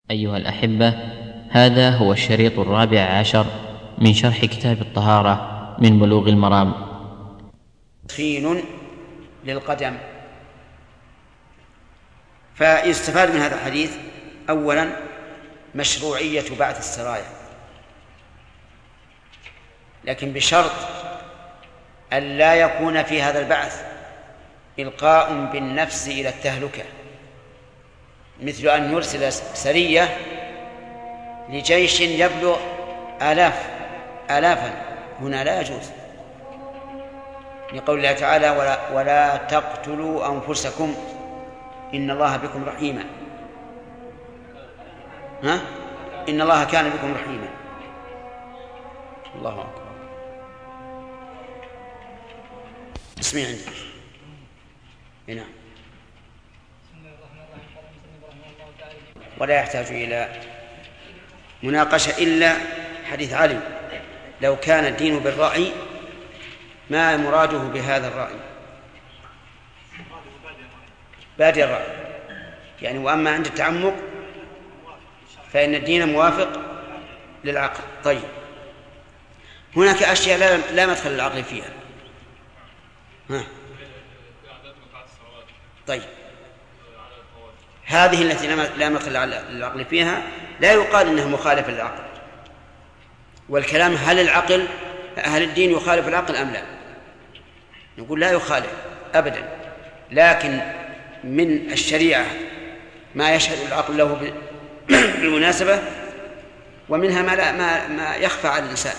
أيها الأحبة، هذا هو الشريط 14 من شرح كتاب الطهارة من بلوغ المرام. تدخين للقدم. فيستفاد من هذا الحديث أولا مشروعية بعث السرايا، لكن بشرط أن لا يكون في هذا البعث إلقاء بالنفس إلى التهلكة، مثل أن يرسل سرية لجيش يبلغ آلافا، هنا لا يجوز، لقول الله تعالى: ولا تقتلوا أنفسكم إن الله بكم رحيما. إن الله كان بكم رحيما. الله أكبر. اسمعي عندي. هنا ولا يحتاج إلى مناقشة إلا حديث علي: لو كان الدين بالرأي ما مراده بهذا الرأي؟ بادئ الرأي يعني، وأما عند التعمق فإن الدين موافق للعقل. طيب، هناك أشياء لا مدخل للعقل فيها. طيب، هذه التي لا مدخل للعقل فيها لا يقال إنها مخالفة للعقل، والكلام هل الدين يخالف العقل أم لا؟ نقول لا يخالف أبدا، لكن من الشريعة ما يشهد العقل له بالمناسبة، ومنها ما يخفى على الإنسان،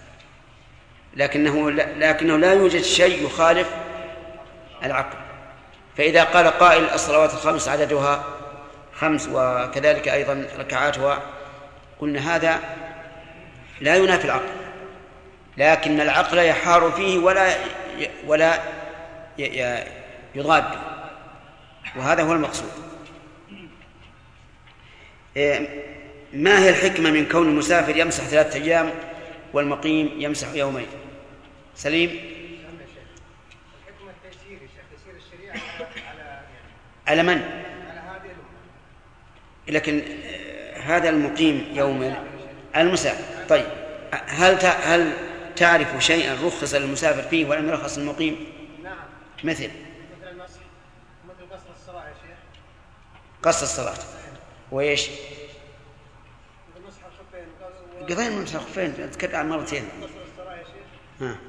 لكنه لا يوجد شيء يخالف العقل. فإذا قال قائل: الصلوات الخمس عددها 5 وكذلك أيضا ركعاتها، قلنا هذا لا ينافي العقل، لكن العقل يحار فيه ولا يضاد، وهذا هو المقصود. ما هي الحكمة من كون المسافر يمسح 3 أيام والمقيم يمسح يومين؟ سليم. الحكمة التيسير الشريعة على من؟ على هذه لكن هذا المقيم يومين المسافر. طيب، هل تعرف شيئا رخص للمسافر فيه ولم يرخص المقيم؟ نعم. مثل المسح، مثل قصر الصلاة يا شيخ. قصر الصلاة وإيش؟ المسح الخفين. قضينا من الخفين، نتكلم عن مرتين. قصر الصلاة يا شيخ.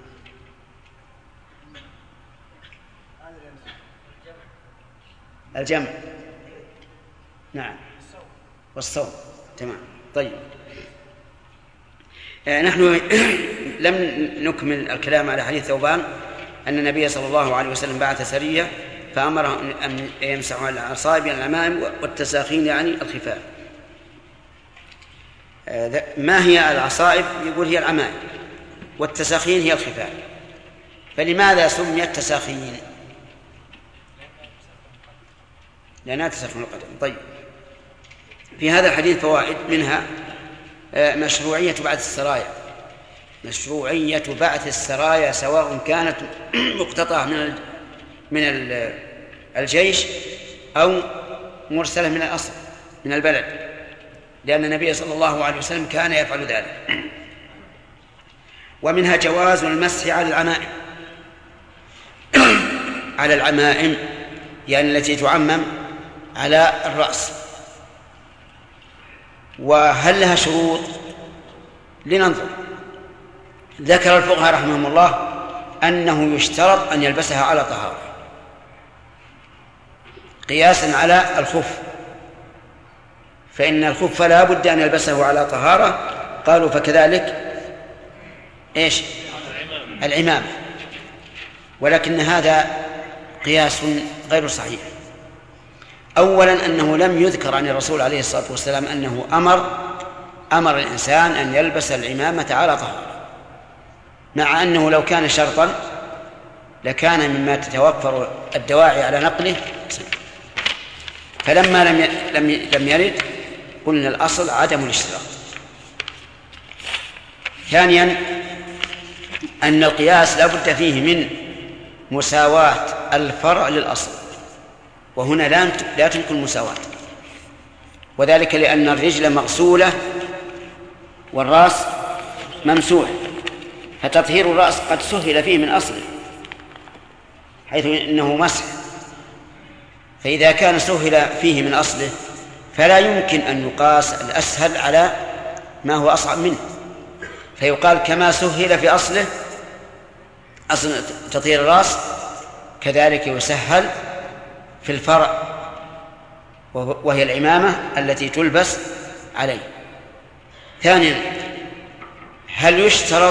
الجمع. نعم. والصوم. تمام. طيب، نحن لم نكمل الكلام على حديث ثوبان أن النبي صلى الله عليه وسلم بعث سرية فأمرهم أن يمسحوا العصائب يعني العمائم والتساخين يعني الخفاف. ما هي العصائب؟ يقول هي العمائم، والتساخين هي الخفاف. فلماذا سميت تساخين؟ لأنها تساخن القدم. طيب، في هذا الحديث فوائد، منها مشروعية بعث السرايا، مشروعية بعث السرايا سواء كانت مقتطعة من الجيش أو مرسلة من الأصل من البلد، لأن النبي صلى الله عليه وسلم كان يفعل ذلك. ومنها جواز المسح على العمائم يعني التي تعمم على الرأس. وهل لها شروط؟ لننظر. ذكر الفقهاء رحمهم الله أنه يشترط أن يلبسها على طهارة، قياسا على الخف، فإن الخف لا بد أن يلبسه على طهارة. قالوا فكذلك إيش؟ العمامة. ولكن هذا قياس غير صحيح. أولا أنه لم يذكر عن الرسول عليه الصلاة والسلام أنه أمر الإنسان أن يلبس العمامة على طهارة، مع أنه لو كان شرطا لكان مما تتوفر الدواعي على نقله. فلما لم يرد قلنا الأصل عدم الاشتراط. ثانيا أن القياس لا بد فيه من مساواة الفرع للأصل، وهنا لا تمكن المساواة، وذلك لأن الرجل مغسولة والرأس ممسوح، فتطهير الرأس قد سهل فيه من أصله حيث إنه مسح، فإذا كان سهل فيه من أصله فلا يمكن أن يقاس الأسهل على ما هو أصعب منه، فيقال كما سهل في أصله أصل تطهير الرأس كذلك يسهل في الفرع وهي العمامة التي تلبس عليه. ثانيا، هل يشترط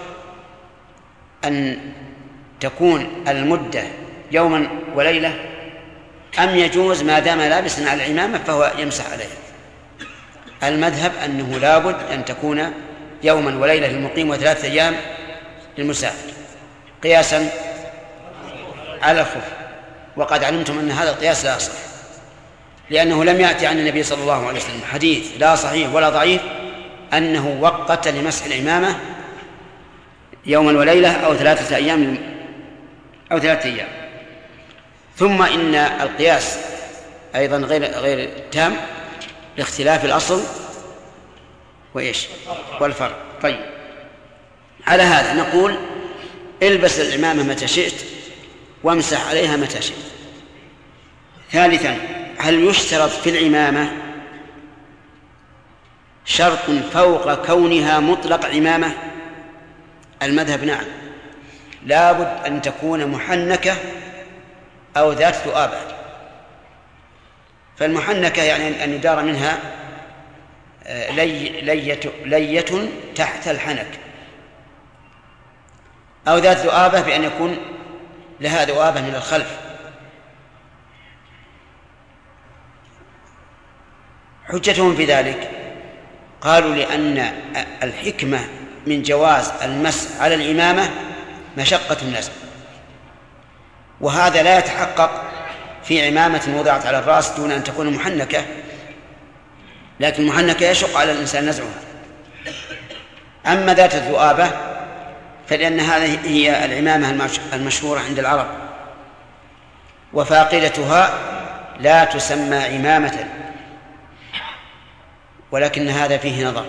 أن تكون المدة يوما وليلة أم يجوز ما دام لابسا على العمامة فهو يمسح عليها؟ المذهب أنه لابد أن تكون يوما وليلة للمقيم و3 أيام للمسافر قياسا على الخف، وقد علمتم أن هذا القياس لا يصح، لأنه لم يأتي عن النبي صلى الله عليه وسلم حديث لا صحيح ولا ضعيف أنه وقت لمسح العمامة يوما وليلة أو 3 أيام أو 3 أيام. ثم إن القياس أيضا غير تام لاختلاف الأصل وإيش والفرع. طيب، على هذا نقول البس العمامة متى شئت وامسح عليها متى شئت. ثالثا، هل يشترط في العمامة شرط فوق كونها مطلق عمامة؟ المذهب نعم، لابد أن تكون محنكة أو ذات ذؤابة. فالمحنكة يعني أن يدار منها لية تحت الحنك، أو ذات ذؤابة بأن يكون لها ذؤابة من الخلف. حجتهم في ذلك قالوا لأن الحكمة من جواز المسح على العمامة مشقة النزع، وهذا لا يتحقق في عمامة وضعت على الرأس دون أن تكون محنكة، لكن المحنكة يشق على الإنسان نزعها. أما ذات الذؤابة فلأن هذه هي العمامة المشهورة عند العرب، وفاقدتها لا تسمى عمامة، ولكن هذا فيه نظر،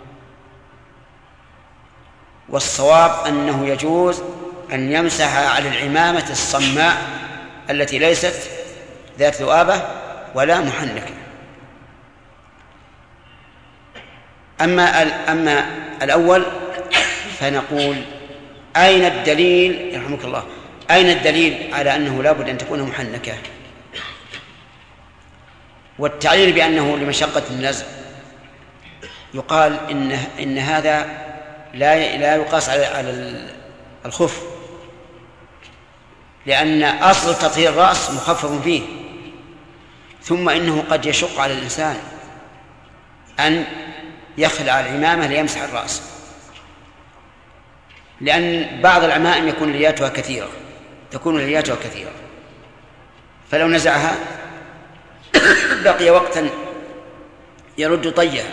والصواب أنه يجوز أن يمسح على العمامة الصماء التي ليست ذات ذؤابة ولا محنكة. أما الأول فنقول أين الدليل يرحمك الله، أين الدليل على أنه لا بد أن تكون محنكة؟ والتعليل بأنه لمشقة النزع يقال إن هذا لا يقاس على الخف، لأن أصل تطهير الرأس مخفف فيه، ثم إنه قد يشق على الإنسان أن يخلع العمامة ليمسح الرأس، لأن بعض العمائم تكون لياتها كثيرة، فلو نزعها بقي وقتا يرد طيها.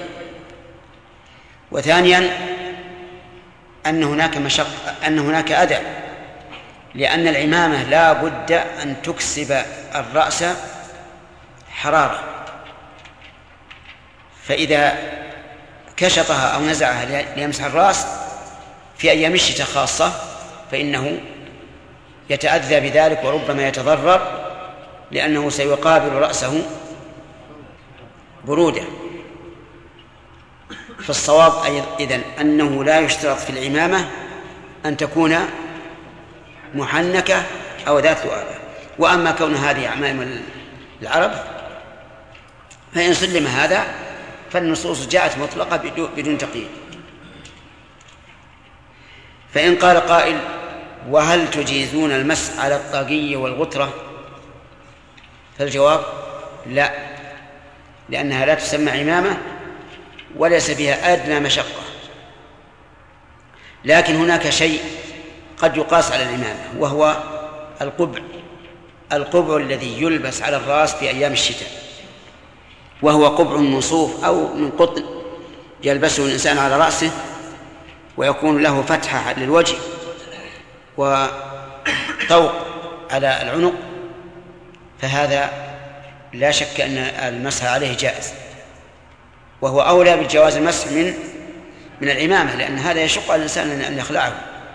وثانيا أن هناك أذى، لأن العمامة لا بد أن تكسب الرأس حرارة، فإذا كشطها أو نزعها ليمسح الرأس في أيام الشتاء خاصة فإنه يتأذى بذلك وربما يتضرر، لأنه سيقابل رأسه برودة. فالصواب إذن أنه لا يشترط في العمامة أن تكون محنكة أو ذات ذؤابة. وأما كون هذه عمائم العرب فإن سلم هذا فالنصوص جاءت مطلقة بدون تقييد. فإن قال قائل: وهل تجيزون المسح على الطاقية والغترة؟ فالجواب: لا، لأنها لا تسمى عمامة وليس فيها أدنى مشقة. لكن هناك شيء قد يقاس على العمامة، وهو القبع الذي يلبس على الرأس في أيام الشتاء، وهو قبع من صوف أو من قطن يلبسه الإنسان على رأسه ويكون له فتحة للوجه وطوق على العنق، فهذا لا شك أن المسح عليه جائز. وهو أولى بالجواز المسح من العمامة، لأن هذا يشق على الإنسان أن يخلعه،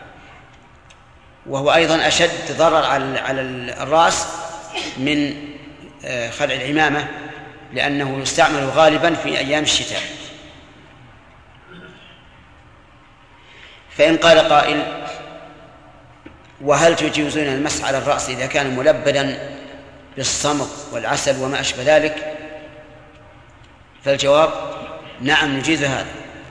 وهو أيضا أشد ضرر على الرأس من خلع العمامة، لأنه يستعمل غالبا في أيام الشتاء. فإن قال قائل: وهل تجوزون المسح على الرأس إذا كان ملبدا بالصمغ والعسل وما أشبه ذلك؟ فالجواب: نعم نجيز هذا،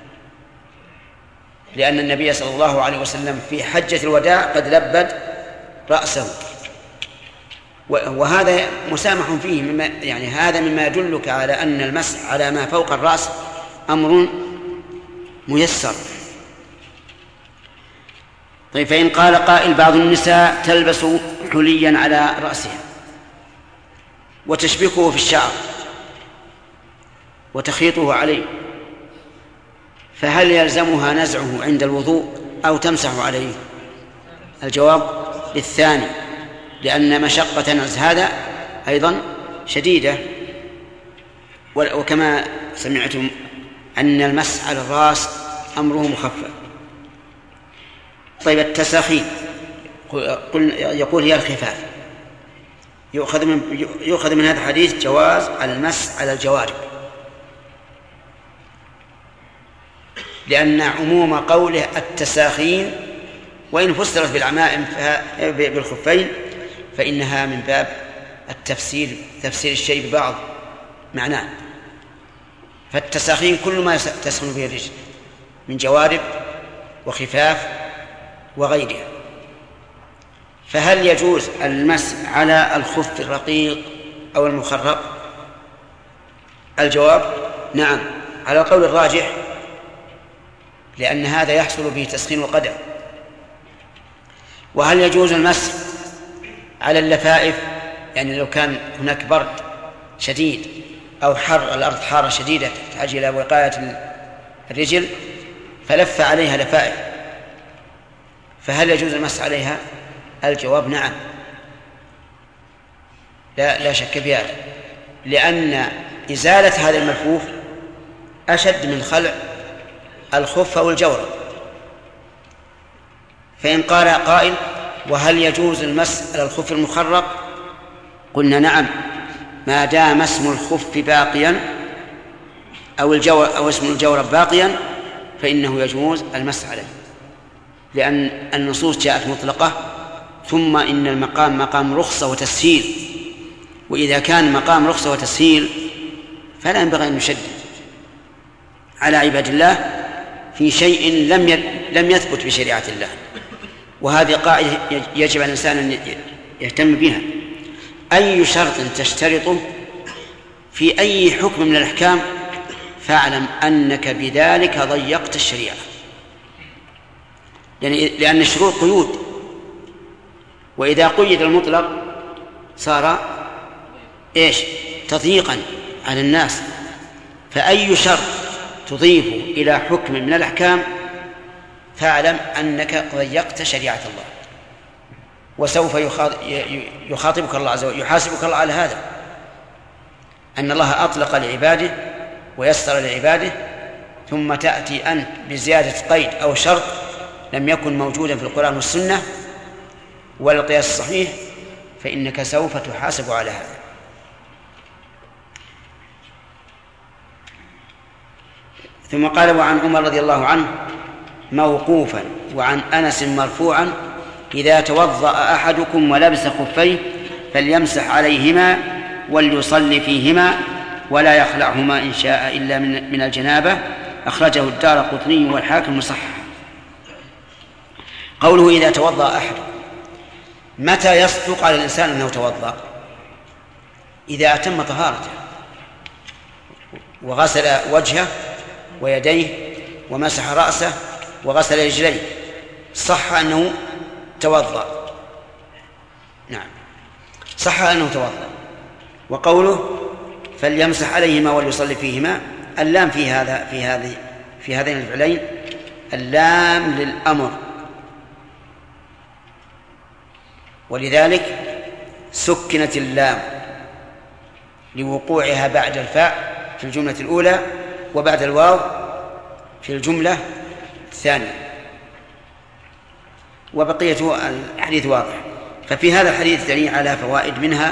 لأن النبي صلى الله عليه وسلم في حجة الوداع قد لبد رأسه، وهذا مسامح فيه، يعني هذا مما يدلك على أن المسح على ما فوق الرأس أمر ميسر. طيب، فإن قال قائل: بعض النساء تلبس حليا على رأسها وتشبكه في الشعر وتخيطه عليه، فهل يلزمها نزعه عند الوضوء أو تمسح عليه؟ الجواب للثاني، لأن مشقة نزع هذا أيضا شديدة، وكما سمعتم أن المسح على الرأس أمره مخفف. طيب، التساخين يقول هي الخفاف، يؤخذ من هذا الحديث جواز على المسح على الجوارب، لأن عموم قوله التساخين وإن فسرت بالعمائم بالخفين فإنها من باب تفسير الشيء ببعض معناه. فالتساخين كل ما تسخن به الرجل من جوارب وخفاف وغيرها. فهل يجوز المسح على الخف الرقيق أو المخرق؟ الجواب نعم، على القول الراجح، لأن هذا يحصل به تسخين القدم. وهل يجوز المسح على اللفائف؟ يعني لو كان هناك برد شديد أو حر، الأرض حارة شديدة تحتاج إلى وقاية الرجل فلف عليها لفائف، فهل يجوز المسح عليها؟ الجواب نعم، لا شك في هذا، لأن إزالة هذا الملفوف أشد من خلع الخف أو الجورب. فإن قال قائل: وهل يجوز المسح على الخف المخرق؟ قلنا نعم، ما دام اسم الخف باقيا أو اسم الجورب باقيا فإنه يجوز المسح عليه، لأن النصوص جاءت مطلقة، ثم إن المقام مقام رخصة وتسهيل، وإذا كان مقام رخصة وتسهيل فلا ينبغي أن نشدد على عباد الله في شيء لم يثبت بشريعة الله. وهذه قاعدة يجب على الإنسان أن يهتم بها: أي شرط تشترطه في أي حكم من الأحكام فاعلم أنك بذلك ضيقت الشريعة، لأن الشروط قيود، وإذا قيد المطلق صار تضييقا على الناس. فأي شرط تضيف إلى حكم من الأحكام فاعلم أنك ضيقت شريعة الله، وسوف يخاطبك الله عز وجل، يحاسبك الله على هذا، أن الله أطلق لعباده ويسر لعباده، ثم تأتي أنت بزيادة قيد أو شرط لم يكن موجودا في القرآن والسنة ولا القياس الصحيح، فإنك سوف تحاسب على هذا. ثم قال: وعن عمر رضي الله عنه موقوفا وعن أنس مرفوعا: إذا توضأ أحدكم ولبس خفيه فليمسح عليهما وليصلي فيهما ولا يخلعهما إن شاء إلا من الجنابة. أخرجه الدارقطني والحاكم صححه. قوله إذا توضأ أحد، متى يصدق على الإنسان أنه توضأ؟ إذا أتم طهارته وغسل وجهه ويديه ومسح رأسه وغسل رجليه صح أنه توضأ. نعم، صح أنه توضأ. وقوله فليمسح عليهما وليصلي فيهما، اللام في هذين الفعلين اللام للأمر، ولذلك سكنت اللام لوقوعها بعد الفاء في الجملة الأولى، وبعد الواو في الجملة الثانية. وبقية الحديث واضح. ففي هذا الحديث دليل على فوائد، منها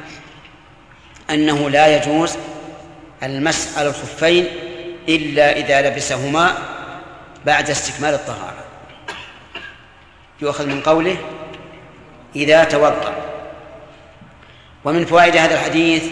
أنه لا يجوز المسح على الخفين إلا إذا لبسهما بعد استكمال الطهارة. يؤخذ من قوله إذا توضأ. ومن فوائد هذا الحديث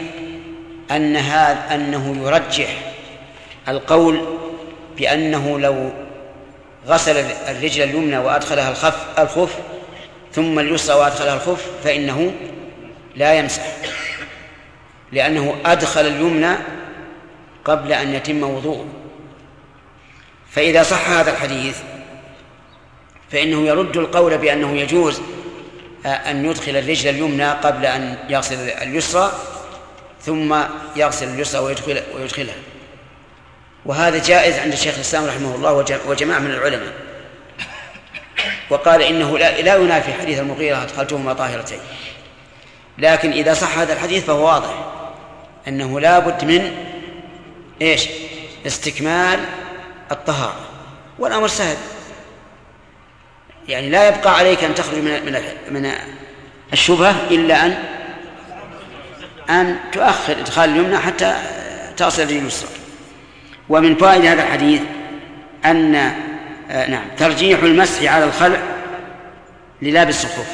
أنه يرجح القول بأنه لو غسل الرجل اليمنى وأدخلها الخف ثم اليسرى وأدخلها الخف فإنه لا يمسح، لأنه أدخل اليمنى قبل أن يتم وضوءه. فإذا صح هذا الحديث فإنه يرد القول بأنه يجوز أن يدخل الرجل اليمنى قبل أن يغسل اليسرى ثم يغسل اليسرى ويدخلها. وهذا جائز عند الشيخ الإسلام رحمه الله وجماعة من العلماء، وقال إنه لا ينافي حديث المغيرة أدخلتهما طاهرتين. لكن إذا صح هذا الحديث فهو واضح أنه لا بد من استكمال الطهارة، والأمر سهل، يعني لا يبقى عليك أن تخرج من الشبهة إلا أن تؤخر إدخال اليمنى حتى تصل لليسرى. ومن فوائد هذا الحديث أن ترجيح المسح على الخلع للابس الخف،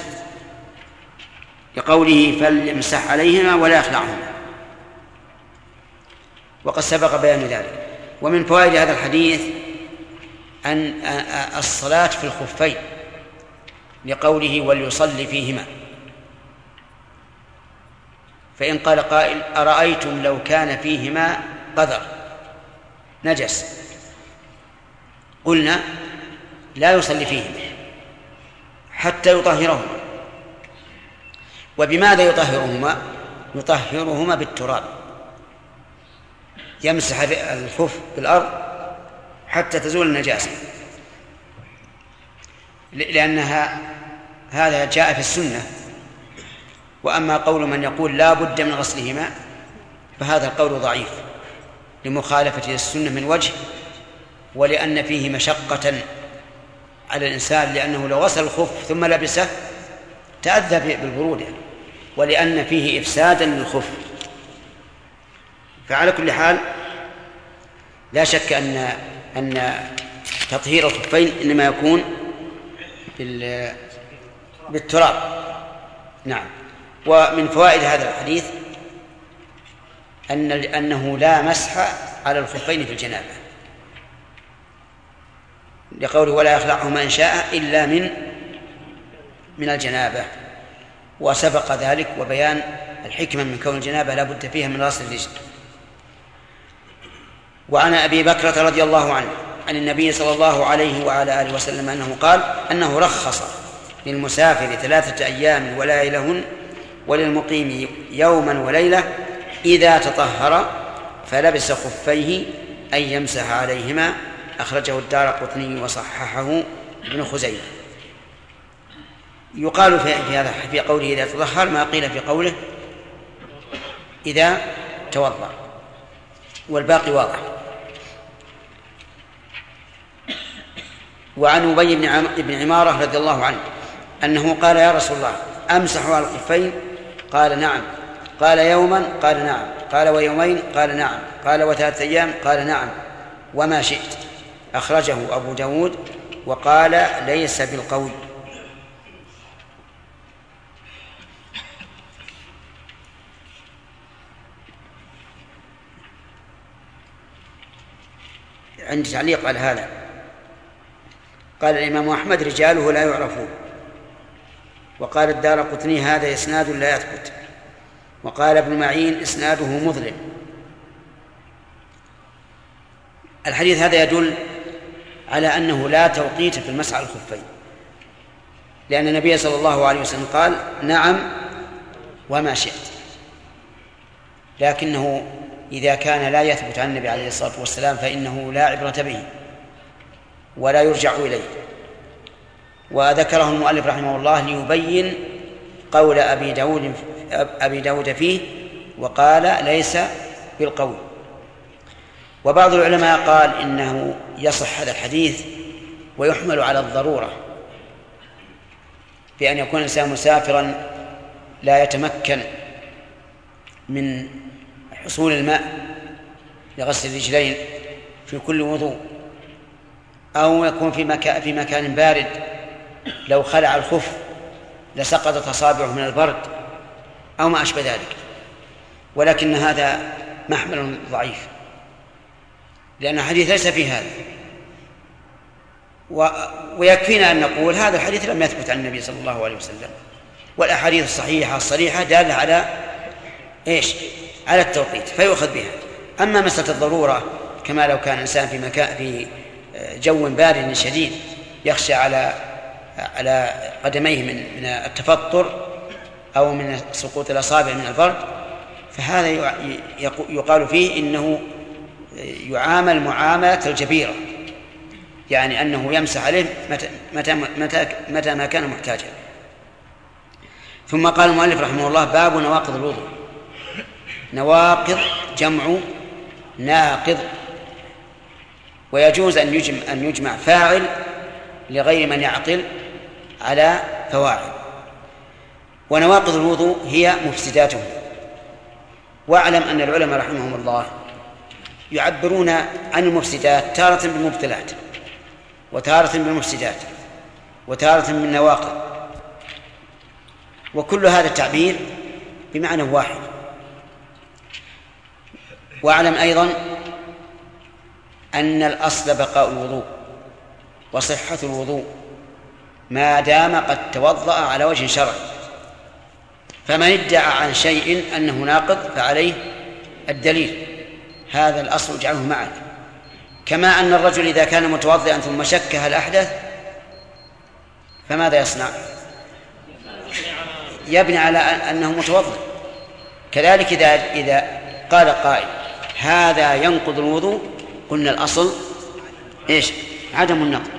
لقوله فليمسح عليهما ولا يخلعهما، وقد سبق بيان ذلك. ومن فوائد هذا الحديث أن الصلاة في الخفين، لقوله وليصلي فيهما. فإن قال قائل أرأيتم لو كان فيهما قذر نجس، قلنا لا يصلي فيهما حتى يطهرهما. وبماذا يطهرهما؟ يطهرهما بالتراب، يمسح الخف بالأرض حتى تزول النجاسة، لأنها هذا جاء في السنة. وأما قول من يقول لا بد من غسلهما فهذا القول ضعيف لمخالفة السنة من وجه، ولأن فيه مشقة على الإنسان، لأنه لو غسل الخف ثم لبسه تأذى بالبرودة، ولأن فيه إفسادا للخف. فعلى كل حال لا شك أن تطهير الخفين إنما يكون بالتراب. نعم. ومن فوائد هذا الحديث أنه لا مسح على الخفين في الجنابة، لقوله ولا يخلعهما إن شاء إلا من الجنابة. وسبق ذلك وبيان الحكمة من كون الجنابة لا بد فيها من غسل الرجل. وعن أبي بكرة رضي الله عنه عن النبي صلى الله عليه وعلى آله وسلم أنه قال أنه رخص للمسافر 3 أيام وليلهن وللمقيم يوما وليلة إذا تطهر فلبس خفيه أن يمسح عليهما. أخرجه الدارقطني وصححه ابن خزيمة. يقال في قوله إذا تطهر ما قيل في قوله إذا توضأ، والباقي واضح. وعن أبي بن عمارة رضي الله عنه أنه قال يا رسول الله أمسح على الخفين؟ قال نعم. قال يوما؟ قال نعم. قال ويومين؟ قال نعم. قال و3 أيام؟ قال نعم. وما شئت. أخرجه أبو داود وقال ليس بالقول. عندي تعليق على هذا. قال الإمام أحمد رجاله لا يعرفون، وقال الدارقطني هذا إسناد لا يثبت، وقال ابن معين إسناده مظلم. الحديث هذا يدل على أنه لا توقيت في المسح على الخفين، لأن النبي صلى الله عليه وسلم قال نعم وما شئت، لكنه إذا كان لا يثبت عن النبي عليه الصلاة والسلام فإنه لا عبرة به ولا يرجع إليه. وذكره المؤلف رحمه الله ليبين قول أبي داود فيه، وقال ليس بالقول. وبعض العلماء قال إنه يصح هذا الحديث ويحمل على الضرورة، بأن يكون الإنسان مسافرا لا يتمكن من حصول الماء لغسل الرجلين في كل وضوء، أو يكون في مكان بارد لو خلع الخف لسقطت أصابعه من البرد أو ما أشبه ذلك. ولكن هذا محمل ضعيف، لأن الحديث ليس في هذا. ويكفينا أن نقول هذا الحديث لم يثبت عن النبي صلى الله عليه وسلم، والأحاديث الصحيحة الصريحة دالة على إيش؟ على التوقيت، فيؤخذ بها. أما مسألة الضرورة كما لو كان إنسان في جو بارد شديد يخشى على قدميه من التفطر أو من سقوط الأصابع من البرد، فهذا يقال فيه إنه يعامل معاملة الجبيرة، يعني أنه يمسح عليه متى ما كان محتاجا. ثم قال المؤلف رحمه الله: باب نواقض الوضوء. نواقض جمع ناقض، ويجوز أن يجمع فاعل لغير من يعقل على فواعل. ونواقض الوضوء هي مفسداته. واعلم أن العلماء رحمهم الله يعبرون عن المفسدات تارة بالمبطلات، وتارة بالمفسدات، وتارة بالنواقض، وكل هذا التعبير بمعنى واحد. واعلم أيضا أن الأصل بقاء الوضوء وصحة الوضوء ما دام قد توضأ على وجه شرعي، فمن ادعى عن شيء أنه ناقض فعليه الدليل. هذا الأصل اجعله معك. كما أن الرجل إذا كان متوضئا ثم شك هل أحدث فماذا يصنع؟ يبني على أنه متوضئ. كذلك إذا قال قائل هذا ينقض الوضوء، قلنا الأصل إيش؟ عدم النقض،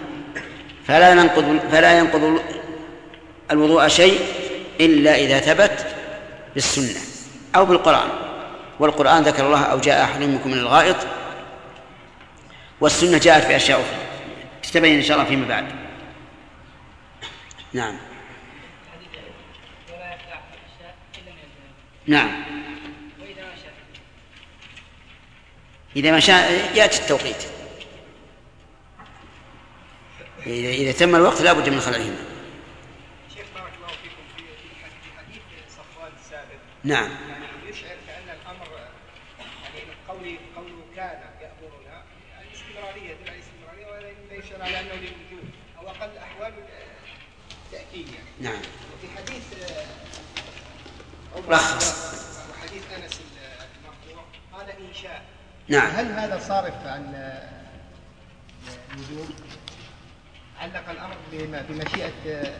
فلا ينقض الوضوء شيء إلا إذا ثبت بالسنة أو بالقرآن. والقرآن ذكر الله: أو جاء أحد منكم من الغائط. والسنة جاءت في أشياء أخرى تتبين إن شاء الله فيما بعد. نعم. نعم. إذا ما شاء يأتي التوقيت. إذا تم الوقت لا بد من خلعهما. شيخ بارك الله فيكم في حديث صفوان السابق. نعم. يعني يشعر كأن الأمر يعني قوله كان يأمرنا الاستمرارية دون الاستمرارية، ولا يشعر على أنه للوجود أو أقل أحوال التأكيد يعني. نعم. وفي حديث رخص وحديث أنس المرفوع قال إنشاء. نعم. هل هذا صارف عن الوجوب؟ علق الأمر بمشيئة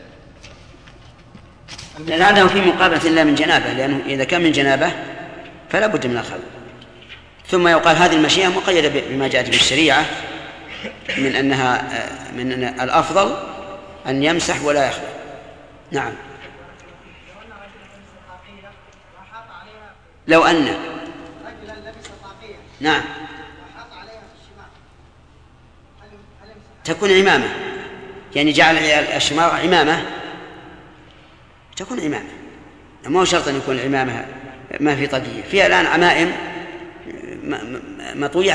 لأنه في مقابلة الله من جنابه، لأنه إذا كان من جنابه فلا بد من الخلع. ثم يقال هذه المشيئة مقيدة بما جاءت بالشريعة من أن الأفضل أن يمسح ولا يخلع. نعم. لو أن رجلا لبس طاقية نعم وحط عليها في الشماغ تكون عمامة، يعني جعل الشماغ عمامة تكون عمامة، ما هو شرط أن يكون العمامة ما في طاقية. فيها الآن عمائم مطوية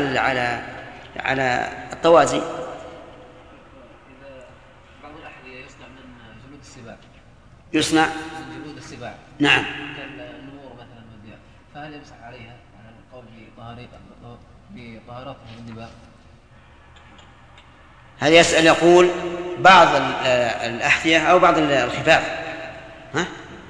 على الطوازي. بعض الأحذية يصنع من جلود السباع. يصنع من جلود السباع. نعم. كالنمور مثلا والذئاب، فهل يمسح عليها على القول بطهارتها من الدباغ؟ هذا يسأل يقول بعض الأحذية أو بعض الخفاف. ها؟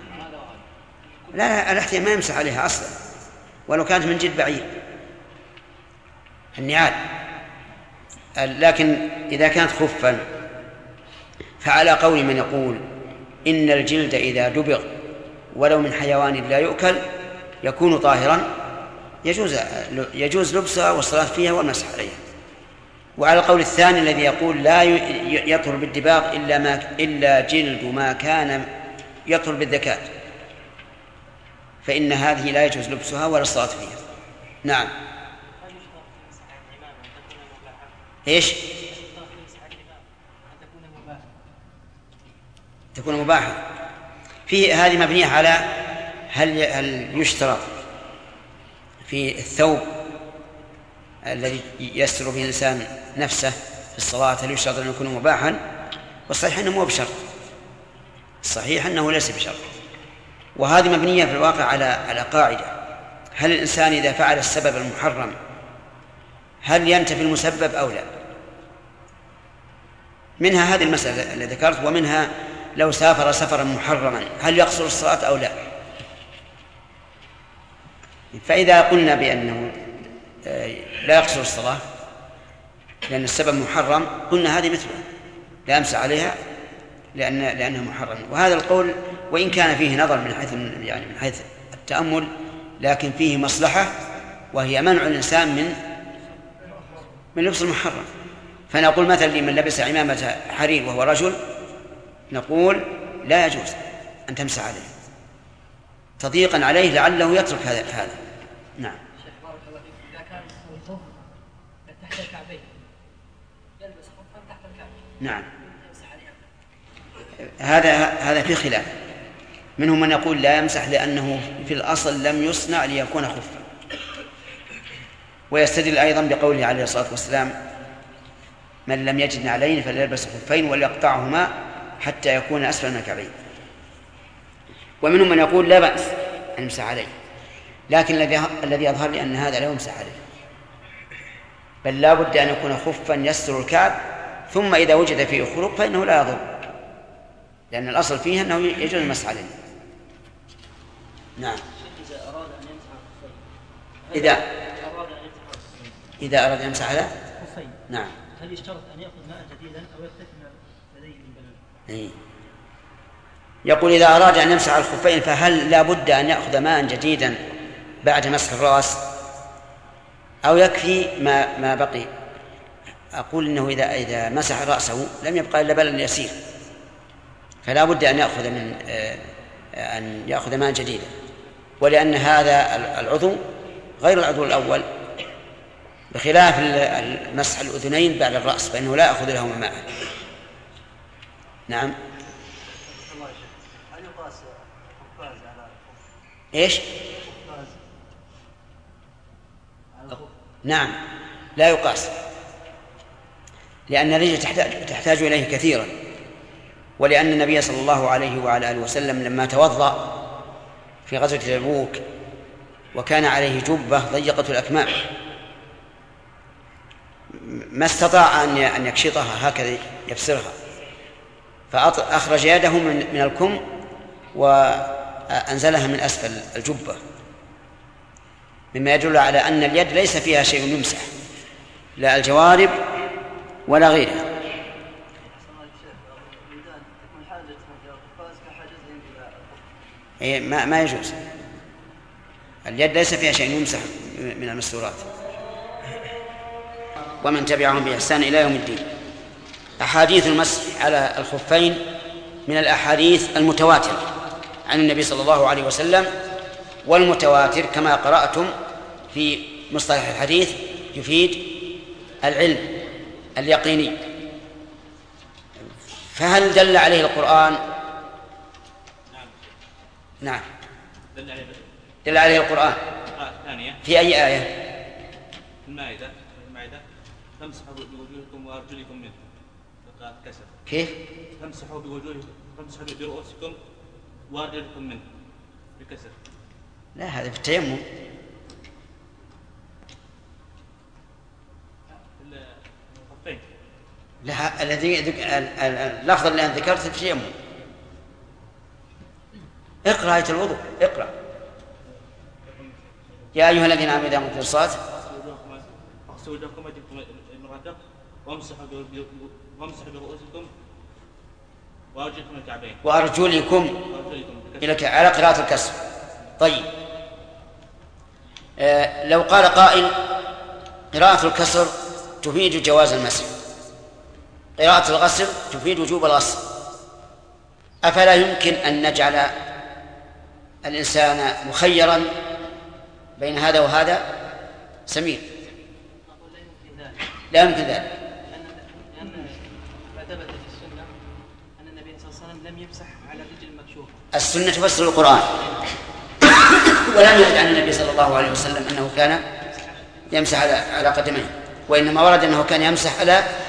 لا الأحذية ما يمسح عليها أصلا ولو كانت من جلد بعير، النعال. لكن إذا كانت خفا فعلى قول من يقول إن الجلد إذا دبغ ولو من حيوان لا يؤكل يكون طاهرا يجوز لبسها والصلاة فيها والمسح عليها. وعلى القول الثاني الذي يقول لا يطهر بالدباغ إلا جلد ما كان يطهر بالذكاة، فإن هذه لا يجوز لبسها ولا الصلاة فيها. نعم. إيش؟ تكون مباحة. فيه هذه مبنية على هل يشترط في الثوب الذي يستر به الإنسان نفسه في الصلاة هل يشترط أن يكون مباحا؟ والصحيح أنه مو بشرط، الصحيح أنه ليس بشرط. وهذه مبنية في الواقع على قاعدة: هل الإنسان إذا فعل السبب المحرم هل ينتفي المسبب أو لا؟ منها هذه المسألة التي ذكرت، ومنها لو سافر سفرا محرما هل يقصر الصلاة أو لا؟ فإذا قلنا بأنه لا يقصر الصلاة لأن السبب محرم، قلنا هذه مثلها لا يمسح عليها لأنها محرم. وهذا القول وإن كان فيه نظر من حيث التأمل، لكن فيه مصلحة، وهي منع الإنسان من لبس المحرم. فنقول مثلا لمن لبس عمامة حرير وهو رجل، نقول لا يجوز أن تمسح عليه تضييقا عليه لعله يترك هذا. نعم. شيخ بارك الله فيك، إذا كان الخف تحت الكعبين يلبس خفا تحت الكعبين، نعم، يمسح عليه. هذا في خلاف. منهم من يقول لا يمسح لأنه في الأصل لم يصنع ليكون خفا، ويستدل أيضا بقوله عليه الصلاة والسلام: من لم يجد نعلين فليلبس خفين وليقطعهما حتى يكون أسفل من الكعبين. ومنهم من يقول لا بأس أن يمسح عليه، لكن الذي يظهر لي أن هذا لا يمسح عليه، بل لا بد أن يكون خفا يستر الكعب، ثم إذا وجد فيه خلق فإنه لا يضر، لأن الأصل فيه أنه يجوز المسح عليه. نعم. إذا أراد أن يمسح إذا أراد أن يمسح على خفين، نعم، هل يشترط أن يأخذ ماء جديدا أو يكتفي لديه من بلد؟ يقول إذا أراد أن يمسح على الخفين فهل لا بد أن يأخذ ماء جديدا بعد مسح الرأس أو يكفي ما بقي؟ أقول إنه إذا مسح رأسه لم يبقى إلا بلل يسير، فلا بد أن يأخذ ماء جديدا، ولأن هذا العضو غير العضو الأول، بخلاف مسح الأذنين بعد الرأس فإنه لا يأخذ لهما ماء. نعم. هل يقاس القفاز على إيش؟ نعم، لا يقاس، لأن الرجل تحتاج إليه كثيرا، ولأن النبي صلى الله عليه وعلى آله وسلم لما توضأ في غزوة تبوك وكان عليه جبة ضيقة الأكمام ما استطاع أن يكشطها هكذا يبصرها، فأخرج يده من الكم وأنزلها من أسفل الجبة، مما يدل على أن اليد ليس فيها شيء يمسح، لا الجوارب ولا غيرها. ما يجوز، اليد ليس فيها شيء يمسح من المستورات. ومن تبعهم بإحسان إلى يوم الدين. أحاديث المسح على الخفين من الأحاديث المتواترة عن النبي صلى الله عليه وسلم، والمتواتر كما قرأتم في مصطلح الحديث يفيد العلم اليقيني. فهل دل عليه القرآن؟ نعم، دل عليه القرآن. في أي آية؟ المائدة تمسحوا بوجوهكم وأرجلكم منه كسر. كيف؟ تمسحوا برؤوسكم وأرجلكم منه بكسر. لا، هذا في التيمم. الخفين. لا، اللفظ اللي أنا ذكرته في التيمم. اقرأ آية الوضوء، اقرأ: يا أيها الذين آمنوا إذا قمتم إلى الصلاة اغسلوا وجوهكم وأيديكم المرافق وامسحوا برؤوسكم وأرجلكم إلى الكعبين. وأرجلكم على قراءة الكسر. طيب، لو قال قائل قراءة الكسر تفيد جواز المسح، قراءة الغسل تفيد وجوب الغسل، أفلا يمكن أن نجعل الإنسان مخيرا بين هذا وهذا؟ سمير. لا يمكن ذلك. الله عليه وسلم لم يمسح على رجل مكشوفة. السنة تفسر القرآن. ولم يرد عن النبي صلى الله عليه وسلم أنه كان يمسح على قدميه، وإنما ورد أنه كان يمسح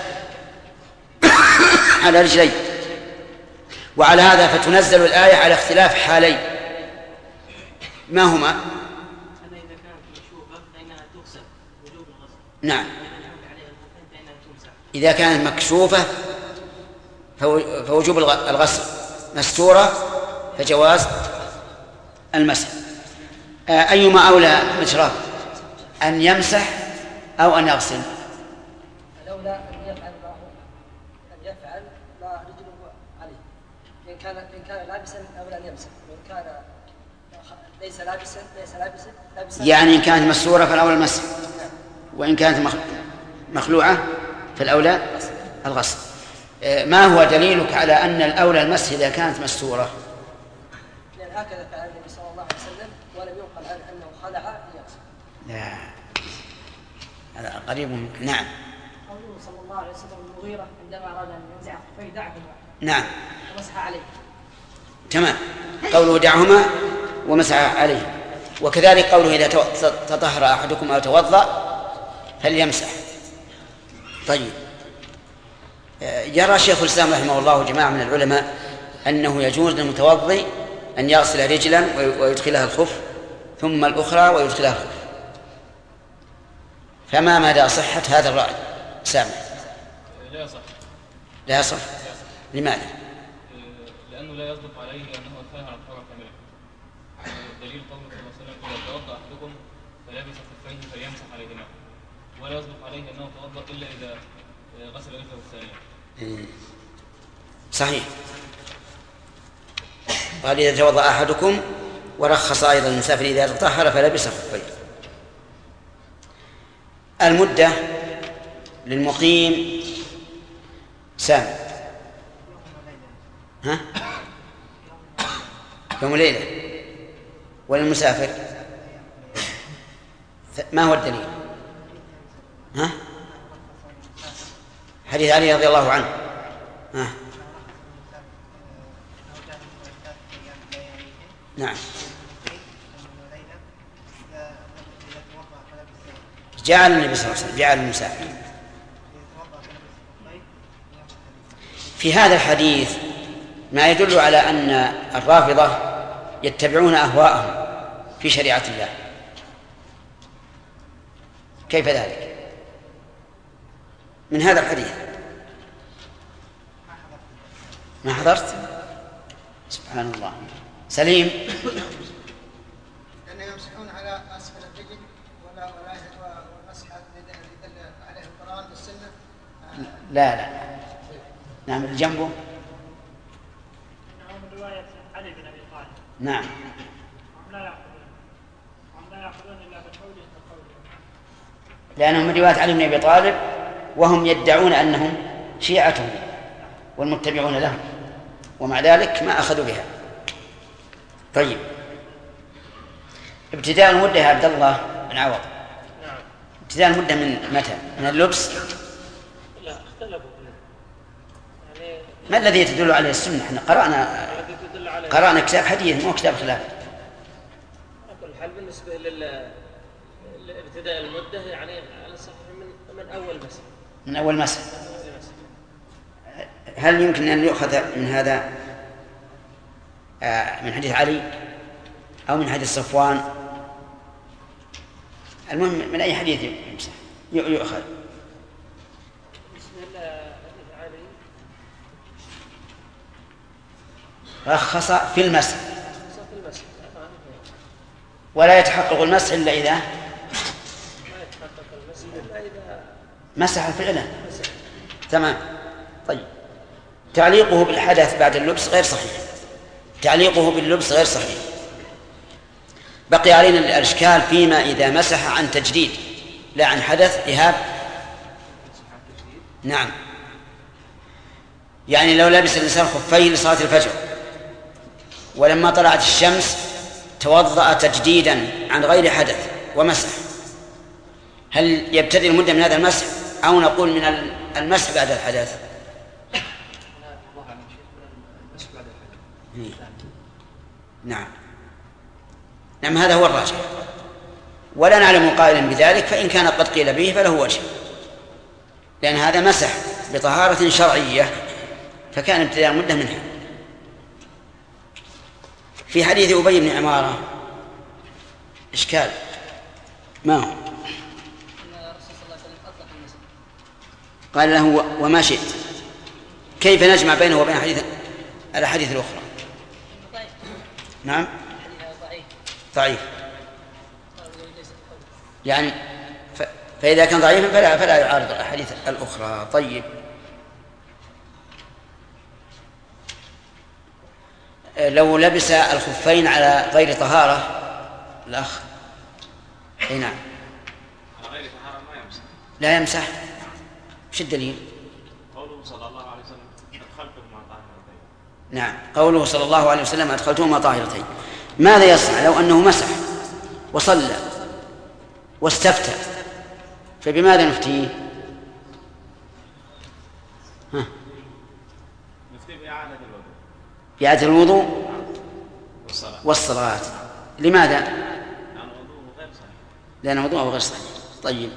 على رجليه. وعلى هذا فتنزل الآية على اختلاف حالين، ما هما؟ أن إذا كانت مكشوفة فإنها تغسل وجوب الغسل. نعم، إذا كانت مكشوفة فوجوب الغسل، مستورة فجواز المسح. أيما أولى مشراب، أن يمسح أو أن يغسل؟ الأولى أن يفعل ما رجله عليه، إن كان لابسا أولى أن يمسح، وإن كان ليس لابسا يعني إن كانت مستورة فالأولى المسح، وإن كانت مخلوعة فالأولى الغسل. ما هو دليلك على أن الأولى المسح إذا كانت مستورة؟ لأن هكذا فعل النبي صلى الله عليه وسلم ولم ينقل عنه أنه خلع ليغسل. لا، هذا قريب منك. نعم. قوله صلى الله عليه وسلم المغيرة عندما أراد أن ينزع خفيه دعهما. نعم. ومسح عليه. تمام. قوله دعهما ومسح عليه. وكذلك قوله إذا تطهر أحدكم أو توضأ فليمسح. طيب، يرى شيخ الإسلام رحمه الله وجماعة من العلماء أنه يجوز للمتوضئ أن يغسل رجلا ويدخلها الخف ثم الأخرى ويدخلها الخف، فما مدى صحة هذا الرأي؟ سامع. لا يصح. لا يصح. لماذا؟ لأنه لا يصدق عليه أنه أدخلها على الطهارة كاملة. الدليل قوله صلى الله عليه وسلم إذا توضأ أحدكم فلبس خفيه فليمسح عليهما، ولا يصدق عليه أنه توضأ إلا إذا غسل رجله الثانية. صحيح. قال إذا توضأ أحدكم، ورخص أيضا المسافر إذا تطهر فلبس خفيه. المدة للمقيم سام. ها؟ يوم وليلة. وللمسافر ما هو الدليل؟ ها؟ حديث علي رضي الله عنه. ها؟ نعم. جعل النبي صلى الله عليه وسلم جعل المسافر. في هذا الحديث ما يدل على أن الرافضة يتبعون أهواءهم في شريعة الله. كيف ذلك؟ من هذا الحديث ما حضرت؟ سبحان الله. سليم. لأنهم يمسحون على أسفل الرجل والمسح الذي دل عليه القرآن والسنة. لا نعم، اللي جنبه. من رواية علي بن أبي طالب. نعم. هم لا يأخذون إلا بقوله كقوله. لأنهم من رواية علي بن أبي طالب، وهم يدعون أنهم شيعته والمتبعون لهم، ومع ذلك ما أخذوا بها. طيب، ابتداء المدة يا عبد الله بن عوض. نعم. ابتداء المدة من متى؟ من اللبس؟ لا، اختلفوا يعني. ما الذي تدل عليه السنة؟ احنا قرأنا كتاب حديث مو كتاب خلاف. كل حال بالنسبة لابتداء المدة يعني على الصحيح من أول مسح. من أول مسح. هل يمكن أن يؤخذ من هذا من حديث علي أو من حديث صفوان؟ المهم من أي حديث يمسح يؤخذ. رخص في المسح، ولا يتحقق المسح إلا إذا مسح فعلا. تمام. طيب، تعليقه بالحدث بعد اللبس غير صحيح. تعليقه باللبس غير صحيح. بقي علينا الإشكال فيما إذا مسح عن تجديد لا عن حدث. إيهاب. نعم، يعني لو لبس الإنسان خفيه لصلاة الفجر ولما طلعت الشمس توضأ تجديدا عن غير حدث ومسح، هل يبتدئ المدة من هذا المسح أو نقول من المسح بعد الحدث؟ نعم نعم، هذا هو الراجح، ولا نعلم قائلا بذلك، فإن كان قد قيل به فله وجه، لأن هذا مسح بطهارة شرعية فكان ابتداء مدة منها. في حديث أبي بن عمارة إشكال، ما هو؟ قال له وما شئت، كيف نجمع بينه وبين الأحاديث الأخرى؟ نعم ضعيف، يعني فإذا كان ضعيفا فلا يعارض الأحاديث الأخرى. طيب، لو لبس الخفين على غير طهارة الأخ، أي نعم، على غير طهارة ما يمسح، لا يمسح، وش الدليل؟ قوله صلى الله عليه وسلم أدخلتهما طاهرتين. نعم، قوله صلى الله عليه وسلم أدخلتهما طاهرتين. ماذا يصنع لو أنه مسح وصلى واستفتى، فبماذا نفتيه؟ نفتي بإعادة الوضوء، بإعادة الوضوء والصلاة. لماذا؟ لأن وضوءه غير صحيح. طيب،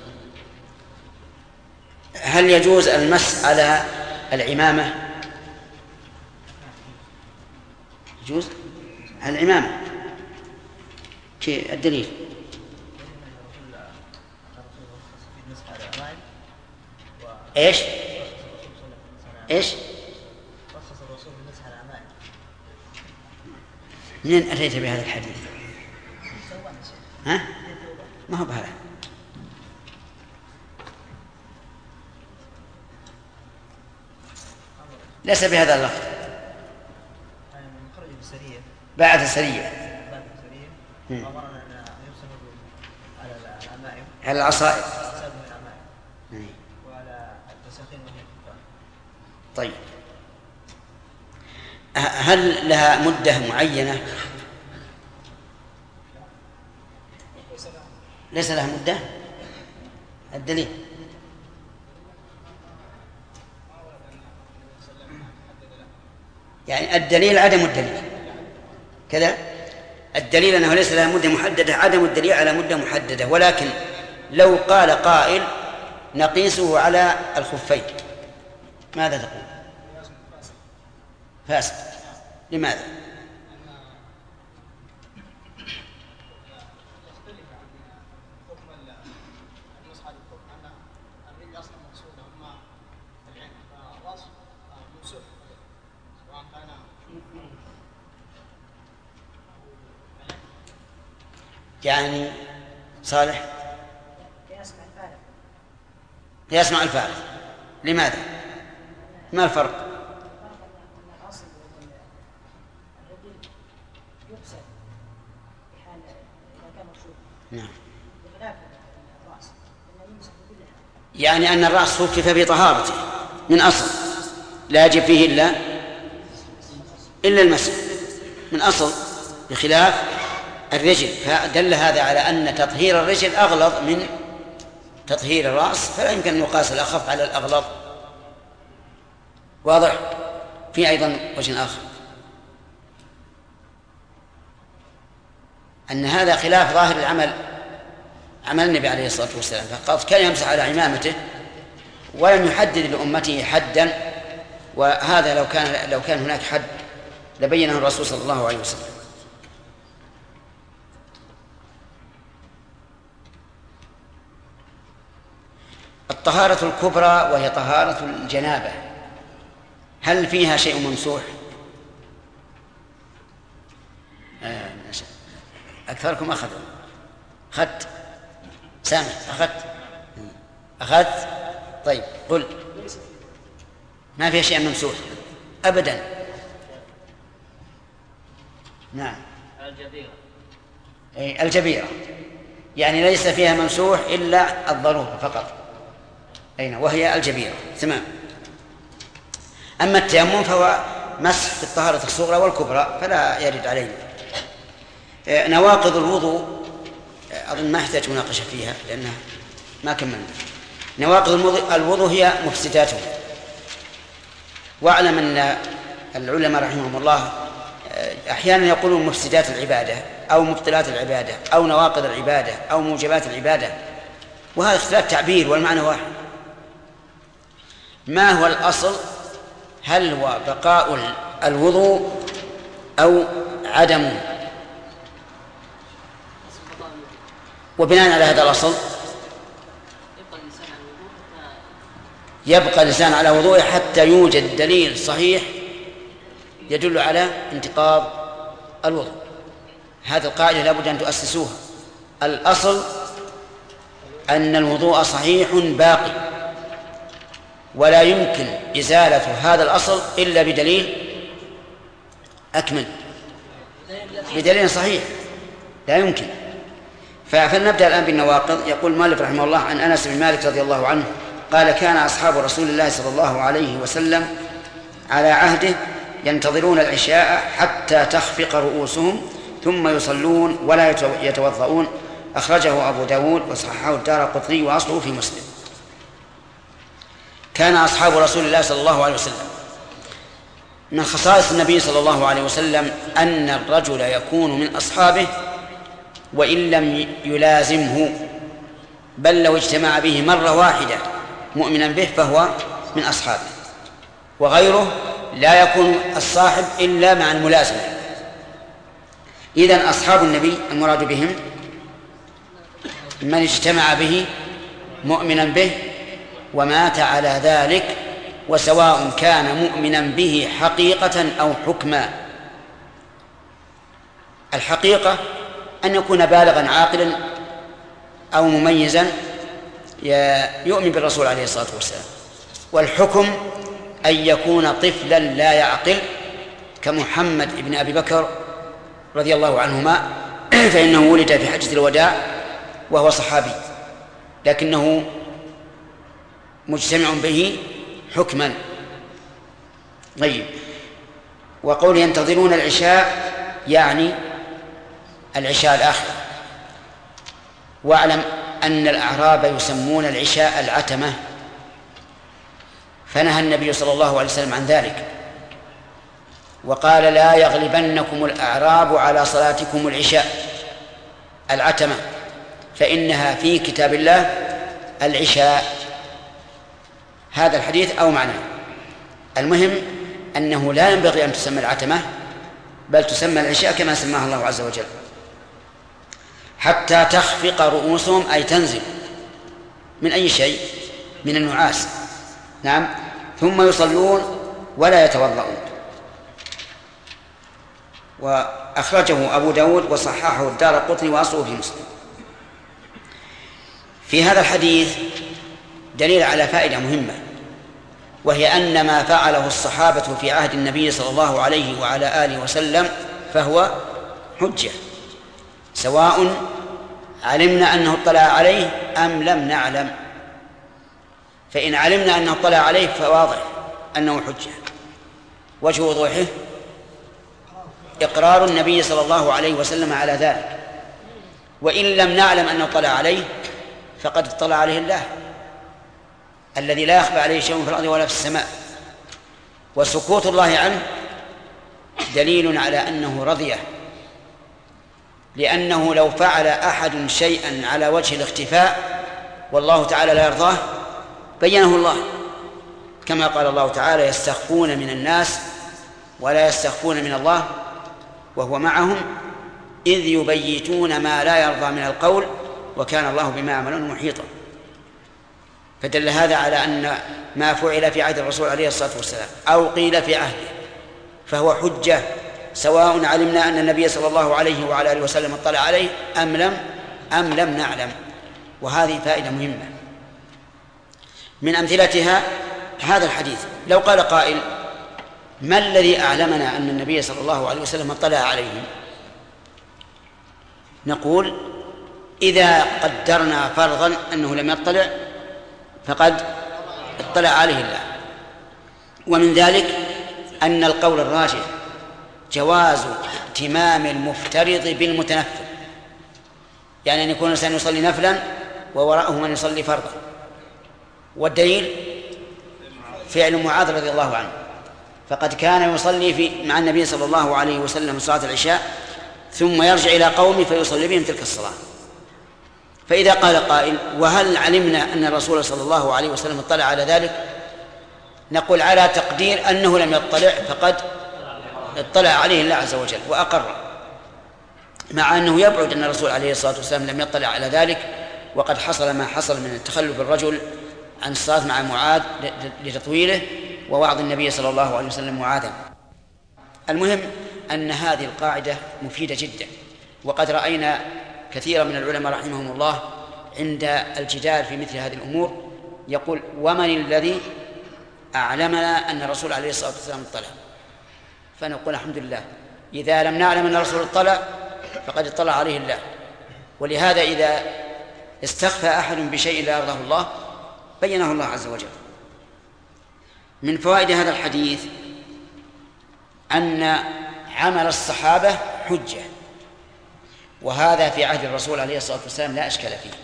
هل يجوز المسح على العمامة؟ يجوز على العمامة، الدليل؟ ايش رخص الرسول بالمسح على العمائم. منين أتيت بهذا الحديث؟ ها؟ ما هو بهذا. ليس بهذا اللفظ. بعد السرية أمرنا أن يرسل على العمائم، على العصائب وعلى الفساتين والكفار. طيب، هل لها مدة معينة؟ ليس لها مدة. الدليل؟ يعني الدليل عدم الدليل كذا. الدليل أنه ليس لها مدة محددة، عدم الدليل على مدة محددة. ولكن لو قال قائل نقيسه على الخفين، ماذا تقول؟ فاسد. لماذا؟ يعني صالح يسمع الفارق. لماذا؟ ما الفرق؟ نعم. يعني أن الرأس خفف بطهارته من أصل لا يجب فيه إلا المسح من أصل، بخلاف الرجل. فدل هذا على أن تطهير الرجل أغلظ من تطهير الرأس، فلا يمكن أن يقاس الأخف على الأغلظ. واضح؟ في أيضا وجه آخر، أن هذا خلاف ظاهر العمل، عمل النبي عليه الصلاة والسلام، فقد كان يمسح على عمامته ولم يحدد لأمته حدا، وهذا لو كان هناك حد لبينه الرسول صلى الله عليه وسلم. الطهارة الكبرى وهي طهارة الجنابة، هل فيها شيء ممسوح؟ أكثركم أخذت سامع أخذت. طيب قل. ما فيها شيء ممسوح أبدا. نعم، الجبيرة يعني ليس فيها ممسوح إلا الضرورة فقط، أين وهي الجبيرة. تمام. أما التيمم فهو مسح في الطهارة الصغرى والكبرى فلا يرد عليه. نواقض الوضوء أظن ما يحتاج مناقشة فيها لأنها ما كملنا. نواقض الوضوء هي مفسداته. واعلم أن العلماء رحمهم الله أحيانا يقولون مفسدات العبادة أو مبطلات العبادة أو نواقض العبادة أو موجبات العبادة، وهذا اختلاف تعبير والمعنى واحد. ما هو الأصل؟ هل هو بقاء الوضوء أو عدمه؟ وبناء على هذا الأصل يبقى الإنسان على وضوءه حتى يوجد دليل صحيح يدل على انتقاض الوضوء. هذه القاعدة لا بد أن تؤسسوها. الأصل أن الوضوء صحيح باقي، ولا يمكن إزالة هذا الأصل إلا بدليل أكمل، بدليل صحيح، لا يمكن. فلنبدأ الآن بالنواقض. يقول مالك رحمه الله عن أنس بن مالك رضي الله عنه قال: كان أصحاب رسول الله صلى الله عليه وسلم على عهده ينتظرون العشاء حتى تخفق رؤوسهم ثم يصلون ولا يتوضؤون. أخرجه أبو داود وصححه الدارقطني وأصله في مسلم. كان أصحاب رسول الله صلى الله عليه وسلم، من خصائص النبي صلى الله عليه وسلم أن الرجل يكون من أصحابه وإن لم يلازمه، بل لو اجتمع به مرة واحدة مؤمنا به فهو من أصحابه، وغيره لا يكون الصاحب إلا مع الملازمة. إذن أصحاب النبي المراد بهم من اجتمع به مؤمنا به ومات على ذلك، وسواء كان مؤمنا به حقيقة أو حكما. الحقيقة أن يكون بالغا عاقلا أو مميزا يؤمن بالرسول عليه الصلاة والسلام، والحكم أن يكون طفلا لا يعقل كمحمد بن أبي بكر رضي الله عنهما، فإنه ولد في حجة الوداع وهو صحابي لكنه مجتمع به حكما. طيب، وقول ينتظرون العشاء يعني العشاء الآخر. واعلم أن الأعراب يسمون العشاء العتمة، فنهى النبي صلى الله عليه وسلم عن ذلك وقال: لا يغلبنكم الأعراب على صلاتكم العشاء العتمة، فإنها في كتاب الله العشاء. هذا الحديث أو معناه. المهم أنه لا ينبغي أن تسمى العتمة، بل تسمى العشاء كما سماها الله عز وجل. حتى تخفق رؤوسهم أي تنزل من أي شيء، من النعاس. نعم. ثم يصلون ولا يتوضؤون. وأخرجه أبو داود وصححه الدارقطني وأصله في مسلم. في هذا الحديث دليل على فائدة مهمة، وهي أن ما فعله الصحابة في عهد النبي صلى الله عليه وعلى آله وسلم فهو حجة، سواء علمنا أنه اطلع عليه أم لم نعلم. فإن علمنا أنه اطلع عليه فواضح أنه حجة. وجه وضوحه إقرار النبي صلى الله عليه وسلم على ذلك. وإن لم نعلم أنه اطلع عليه فقد اطلع عليه الله الذي لا يخفى عليه شيء في الأرض ولا في السماء. وسكوت الله عنه دليل على أنه رضيه، لأنه لو فعل أحد شيئا على وجه الاختفاء والله تعالى لا يرضاه بينه الله، كما قال الله تعالى: يستخفون من الناس ولا يستخفون من الله وهو معهم إذ يبيتون ما لا يرضى من القول وكان الله بما يعملون محيطا. فدل هذا على أن ما فعل في عهد الرسول عليه الصلاة والسلام أو قيل في عهده فهو حجة، سواء علمنا أن النبي صلى الله عليه وعلى آله وسلم اطلع عليه أم لم نعلم. وهذه فائدة مهمة. من أمثلتها هذا الحديث. لو قال قائل: ما الذي أعلمنا أن النبي صلى الله عليه وسلم اطلع عليهم؟ نقول: إذا قدرنا فرضا أنه لم يطلع فقد اطلع عليه الله. ومن ذلك أن القول الراجح جواز اهتمام المفترض بالمتنفل، يعني أن يكون الإنسان يصلي نفلا ووراءه من يصلي فرضا. والدليل فعل معاذ رضي الله عنه، فقد كان يصلي مع النبي صلى الله عليه وسلم صلاة العشاء ثم يرجع إلى قومه فيصلي بهم تلك الصلاة. فإذا قال قائل: وهل علمنا أن الرسول صلى الله عليه وسلم اطلع على ذلك؟ نقول على تقدير أنه لم يطلع فقد اطلع عليه الله عز وجل وأقر، مع أنه يبعد أن الرسول عليه الصلاة والسلام لم يطلع على ذلك، وقد حصل ما حصل من التخلف الرجل عن الصلاة مع معاذ لتطويله ووعظ النبي صلى الله عليه وسلم معاذا. المهم أن هذه القاعدة مفيدة جدا، وقد رأينا كثيرا من العلماء رحمهم الله عند الجدال في مثل هذه الأمور يقول: ومن الذي أعلمنا أن الرسول عليه الصلاة والسلام اطلع؟ فنقول: الحمد لله، إذا لم نعلم أن الرسول اطلع فقد اطلع عليه الله. ولهذا إذا استخفى أحد بشيء لا يرضاه الله بينه الله عز وجل. من فوائد هذا الحديث أن عمل الصحابة حجة، وهذا في عهد الرسول عليه الصلاة والسلام لا إشكال فيه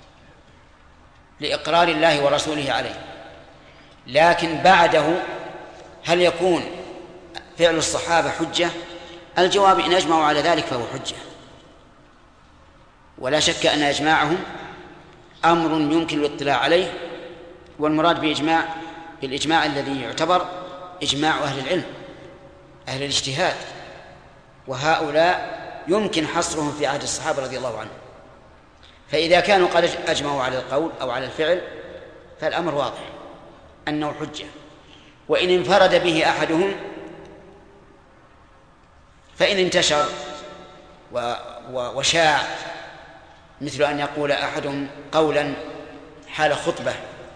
لإقرار الله ورسوله عليه. لكن بعده هل يكون فعل الصحابة حجة؟ الجواب: إن أجمعوا على ذلك فهو حجة، ولا شك أن إجماعهم أمر يمكن الاطلاع عليه، والمراد بالإجماع الذي يعتبر إجماع أهل العلم أهل الاجتهاد، وهؤلاء يمكن حصرهم في عهد الصحابة رضي الله عنهم. فإذا كانوا قد أجمعوا على القول أو على الفعل فالأمر واضح أنه حجة. وإن انفرد به أحدهم فإن انتشر وشاع، مثل أن يقول أحدهم قولا حال خطبة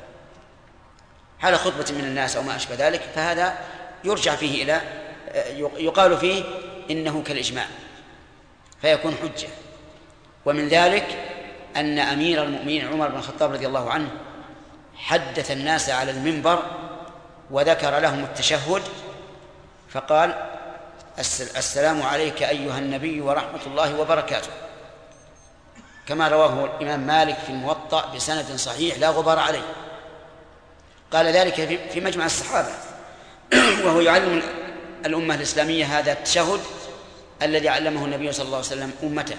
من الناس أو ما أشبه ذلك، فهذا يرجع فيه إلى يقال فيه إنه كالإجماع فيكون حجة. ومن ذلك أن أمير المؤمنين عمر بن الخطاب رضي الله عنه حدث الناس على المنبر وذكر لهم التشهد فقال: السلام عليك أيها النبي ورحمة الله وبركاته، كما رواه الإمام مالك في الموطأ بسند صحيح لا غبار عليه. قال ذلك في مجمع الصحابة وهو يعلم الأمة الإسلامية هذا التشهد الذي علمه النبي صلى الله عليه وسلم أمته.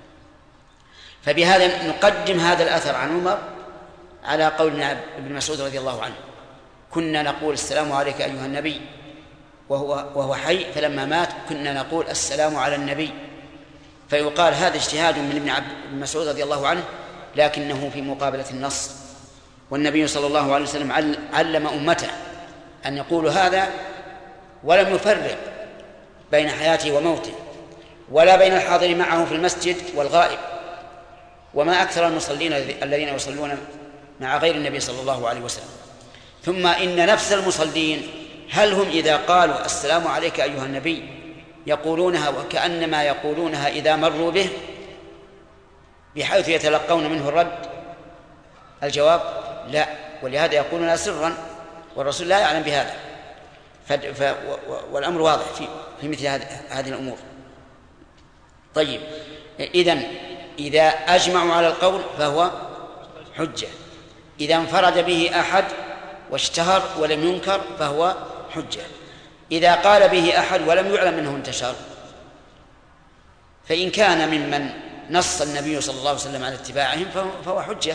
فبهذا نقدم هذا الأثر عن عمر على قول ابن مسعود رضي الله عنه: كنا نقول السلام عليك أيها النبي وهو حي، فلما مات كنا نقول السلام على النبي. فيقال هذا اجتهاد من ابن مسعود رضي الله عنه، لكنه في مقابلة النص. والنبي صلى الله عليه وسلم علم أمته أن يقولوا هذا ولم يفرق بين حياته وموته، ولا بين الحاضر معه في المسجد والغائب. وما أكثر المصلين الذين يصلون مع غير النبي صلى الله عليه وسلم. ثم إن نفس المصلين هل هم إذا قالوا السلام عليك أيها النبي يقولونها وكأنما يقولونها إذا مروا به بحيث يتلقون منه الرد؟ الجواب: لا، ولهذا يقولونها سرا والرسول لا يعلم بهذا. والأمر واضح في مثل هذه الأمور. طيب، إذا أجمعوا على القول فهو حجة، إذا انفرد به أحد واشتهر ولم ينكر فهو حجة، إذا قال به أحد ولم يعلم منه انتشر فإن كان ممن نص النبي صلى الله عليه وسلم على اتباعهم فهو حجة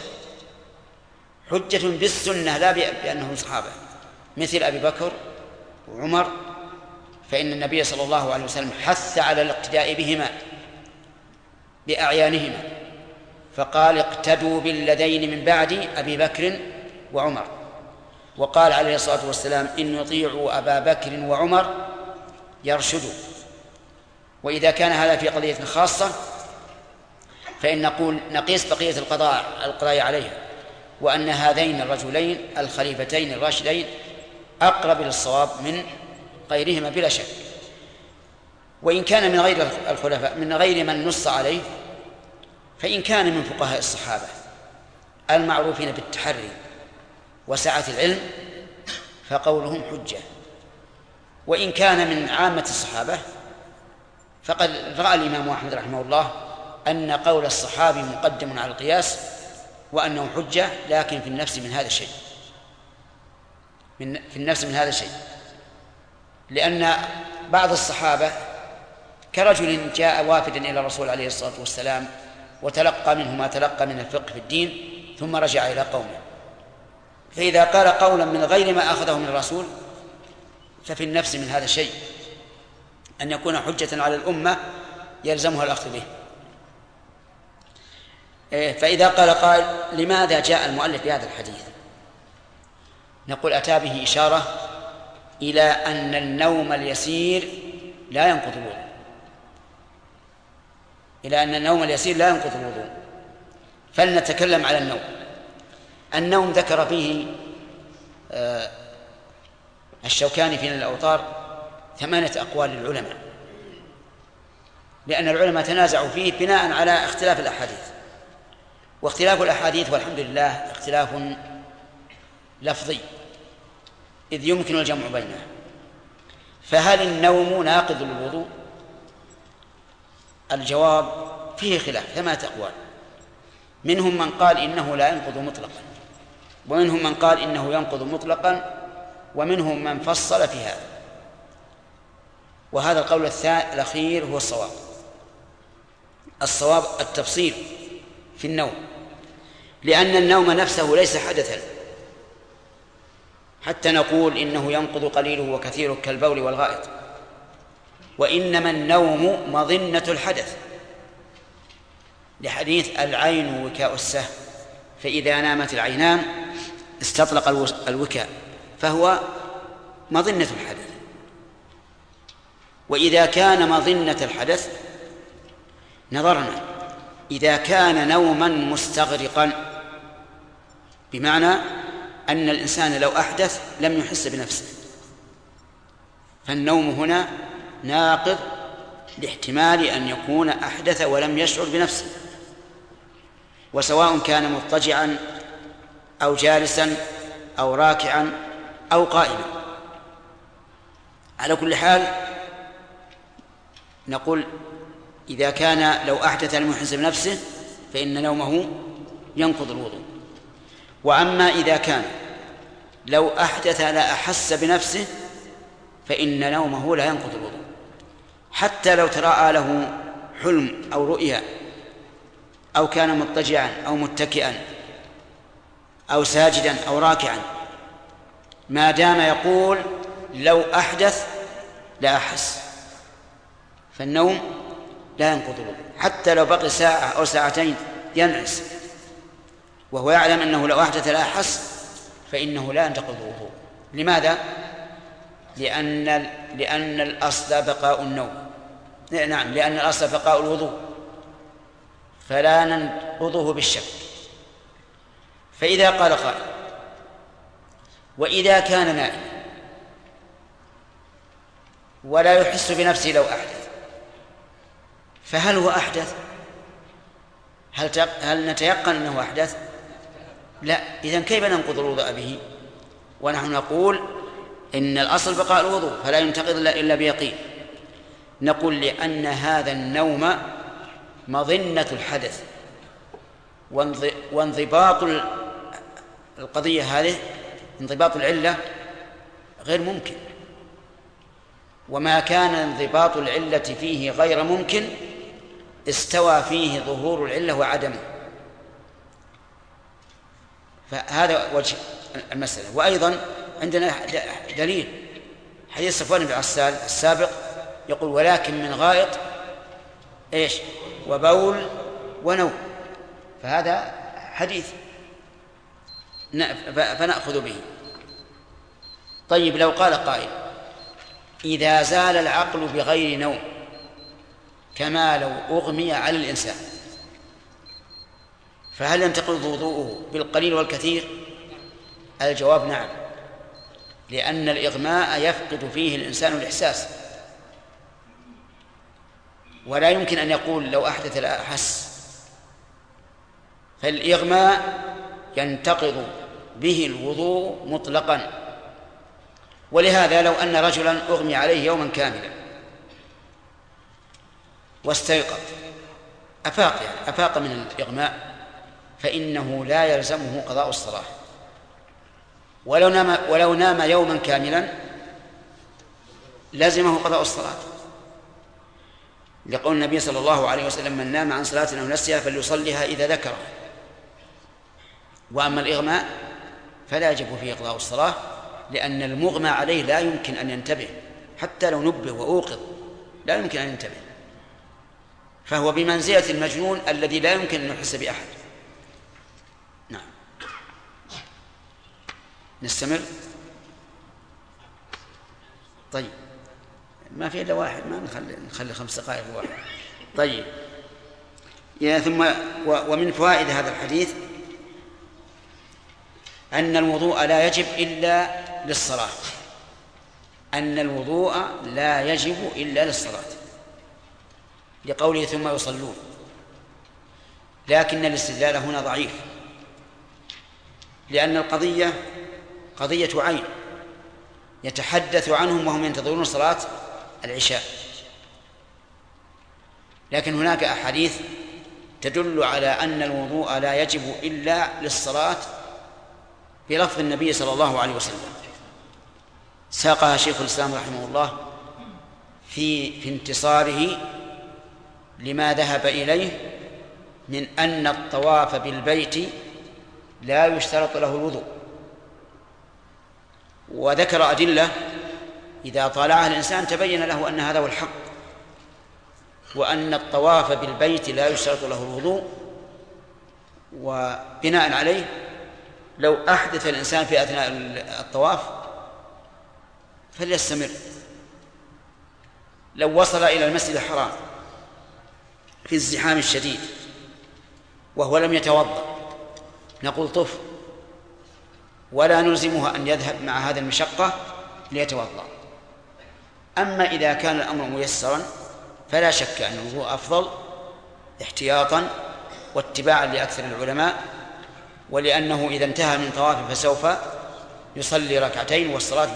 بالسنة لا بأنهم صحابة، مثل أبي بكر وعمر، فإن النبي صلى الله عليه وسلم حث على الاقتداء بهما بأعيانهما، فقال: اقتدوا بالذين من بعد أبي بكر وعمر. وقال عليه الصلاة والسلام: إن يطيعوا أبا بكر وعمر يرشدوا. وإذا كان هذا في قضية خاصة فإن نقول نقيس بقية القضايا عليها، وأن هذين الرجلين الخليفتين الراشدين أقرب للصواب من غيرهما بلا شك. وإن كان من غير الخلفاء من غير من نص عليه فإن كان من فقهاء الصحابة المعروفين بالتحري وسعة العلم فقولهم حجة. وإن كان من عامة الصحابة فقد رأى الإمام أحمد رحمه الله أن قول الصحابي مقدم على القياس وأنه حجة، لكن في النفس من هذا الشيء لأن بعض الصحابة كرجل جاء وافدا إلى الرسول عليه الصلاة والسلام وتلقى منه ما تلقى من الفقه في الدين ثم رجع إلى قومه، فإذا قال قولا من غير ما أخذه من الرسول ففي النفس من هذا الشيء أن يكون حجة على الأمة يلزمها الأخذ به. فإذا قال قائل لماذا جاء المؤلف بهذا الحديث؟ نقول أتى به إشارة إلى أن النوم اليسير لا ينقض الوضوء، إلى أن النوم اليسير لا ينقض الوضوء. فلنتكلم على النوم. النوم ذكر فيه الشوكاني في الأوطار 8 أقوال للعلماء، لأن العلماء تنازعوا فيه بناء على اختلاف الأحاديث، واختلاف الأحاديث والحمد لله اختلاف لفظي إذ يمكن الجمع بينه. فهل النوم ناقض للوضوء؟ الجواب فيه خلاف 8 أقوال. منهم من قال إنه لا ينقض مطلقا، ومنهم من قال إنه ينقض مطلقا، ومنهم من فصل في هذا، وهذا القول الأخير هو الصواب. الصواب التفصيل في النوم، لأن النوم نفسه ليس حدثا حتى نقول إنه ينقض قليله وكثيره كالبول والغائط، وإنما النوم مظنة الحدث، لحديث العين وكاء السهم، فإذا نامت العينان استطلق الوكاء، فهو مظنة الحدث. وإذا كان مظنة الحدث نظرنا إذا كان نوما مستغرقا، بمعنى أن الإنسان لو أحدث لم يحس بنفسه، فالنوم هنا ناقض لاحتمال أن يكون أحدث ولم يشعر بنفسه، وسواء كان مضطجعا أو جالسا أو راكعا أو قائما. على كل حال نقول إذا كان لو أحدث لم يحس بنفسه فإن نومه ينقض الوضوء. وأما إذا كان لو أحدث لا أحس بنفسه فإن نومه لا ينقض الوضوء، حتى لو تراءى له حلم أو رؤيا، أو كان مضطجعا أو متكئا أو ساجدا أو راكعا، ما دام يقول لو أحدث لا أحس، فالنوم لا ينقض الوضوء، حتى لو بقي ساعة أو ساعتين ينعس وهو يعلم أنه لو أحدث لا أحس فإنه لا ينتقض الوضوء. لماذا؟ لأن الأصل بقاء النوم، نعم، لأن الأصل بقاء الوضوء، فلا ننقضه بالشك. فإذا قال قائل وإذا كان نائم ولا يحس بنفسه لو أحدث، فهل هو أحدث؟ هل نتيقن أنه أحدث؟ لا. إذن كيف ننقض الوضوء به ونحن نقول إن الأصل بقاء الوضوء فلا ينتقض إلا بيقين؟ نقول لأن هذا النوم مظنة الحدث، وانضباط القضية هذه، انضباط العلة غير ممكن، وما كان انضباط العلة فيه غير ممكن استوى فيه ظهور العلة وعدمه. فهذا وجه المسألة. وأيضا عندنا دليل حديث صفوان بن عسال السابق يقول ولكن من غائط إيش وبول ونوم، فهذا حديث فنأخذ به. طيب لو قال قائل إذا زال العقل بغير نوم كما لو أغمي على الإنسان، فهل ينتقض وضوءه بالقليل والكثير؟ الجواب نعم، لأن الإغماء يفقد فيه الإنسان الإحساس، ولا يمكن أن يقول لو أحدث لا أحس، فالإغماء ينتقض به الوضوء مطلقا. ولهذا لو أن رجلا أغمي عليه يوما كاملا واستيقظ أفاق من الإغماء فإنه لا يلزمه قضاء الصلاة، ولو نام يوما كاملا لازمه قضاء الصلاة، لقول النبي صلى الله عليه وسلم: من نام عن صلاة أو نسيها فليصليها إذا ذكرها. وأما الإغماء فلا يجب فيه قضاء الصلاة، لأن المغمى عليه لا يمكن أن ينتبه، حتى لو نبه وأوقظ لا يمكن أن ينتبه، فهو بمنزلة المجنون الذي لا يمكن أن يحس بأحد. نعم. نستمر. طيب، ما في إلا واحد، ما نخلي 5 دقائق واحد. طيب، ثم ومن فوائد هذا الحديث أن الوضوء لا يجب إلا للصلاة، أن الوضوء لا يجب إلا للصلاة، لقوله ثم يصلون. لكن الاستدلال هنا ضعيف، لأن القضية قضية عين يتحدث عنهم وهم ينتظرون صلاة العشاء، لكن هناك أحاديث تدل على أن الوضوء لا يجب إلا للصلاة بلفظ النبي صلى الله عليه وسلم، ساقها شيخ الإسلام رحمه الله في انتصاره لما ذهب إليه من أن الطواف بالبيت لا يشترط له الوضوء، وذكر أدلة إذا طالعها الإنسان تبين له أن هذا هو الحق، وأن الطواف بالبيت لا يشترط له الوضوء. وبناء عليه لو أحدث الإنسان في أثناء الطواف فليستمر. لو وصل إلى المسجد الحرام في الزحام الشديد وهو لم يتوضأ نقول طف، ولا نلزمه أن يذهب مع هذه المشقة ليتوضأ. أما إذا كان الأمر ميسرا فلا شك أن الوضوء أفضل احتياطا واتباعا لأكثر العلماء، ولأنه إذا انتهى من طوافه فسوف يصلي ركعتين، والصلاة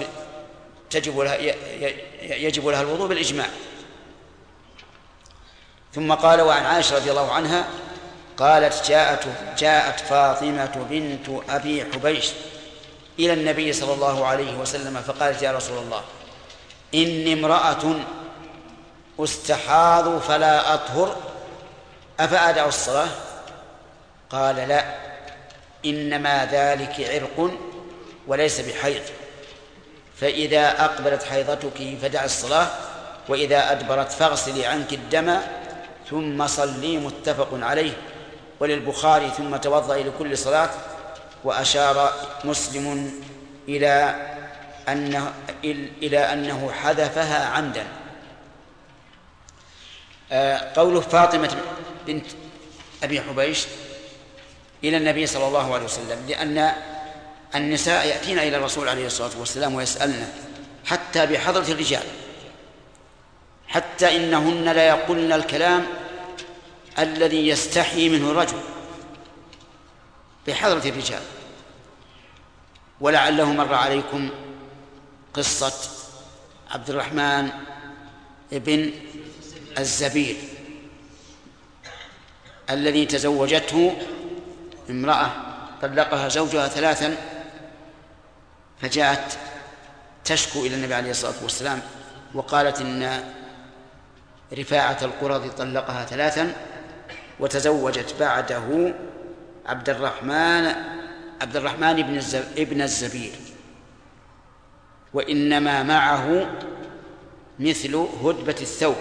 يجب لها الوضوء بالإجماع. ثم قال: وعن عائشة رضي الله عنها قالت: جاءت فاطمة بنت أبي حبيش إلى النبي صلى الله عليه وسلم فقالت: يا رسول الله، إني امرأة أستحاض فلا أطهر، أفأدع الصلاة؟ قال: لا، إنما ذلك عرق وليس بحيض، فإذا أقبلت حيضتك فدع الصلاة، وإذا أدبرت فاغسلي عنك الدم ثم صلي. متفق عليه. وللبخاري: ثم توضئي لكل صلاة. وأشار مسلم إلى أنه حذفها عمدا. قوله فاطمة بنت أبي حبيش إلى النبي صلى الله عليه وسلم، لأن النساء يأتين إلى الرسول عليه الصلاة والسلام ويسألن حتى بحضرة الرجال، حتى إنهن لا يقولن الكلام الذي يستحي منه الرجل بحضرة الرجال. ولعله مر عليكم قصة عبد الرحمن ابن الزبير الذي تزوجته امرأة طلقها زوجها 3، فجاءت تشكو إلى النبي عليه الصلاة والسلام وقالت إن رفاعة القرظ طلقها 3 وتزوجت بعده عبد الرحمن ابن الزبير، وإنما معه مثل هدبة الثوب،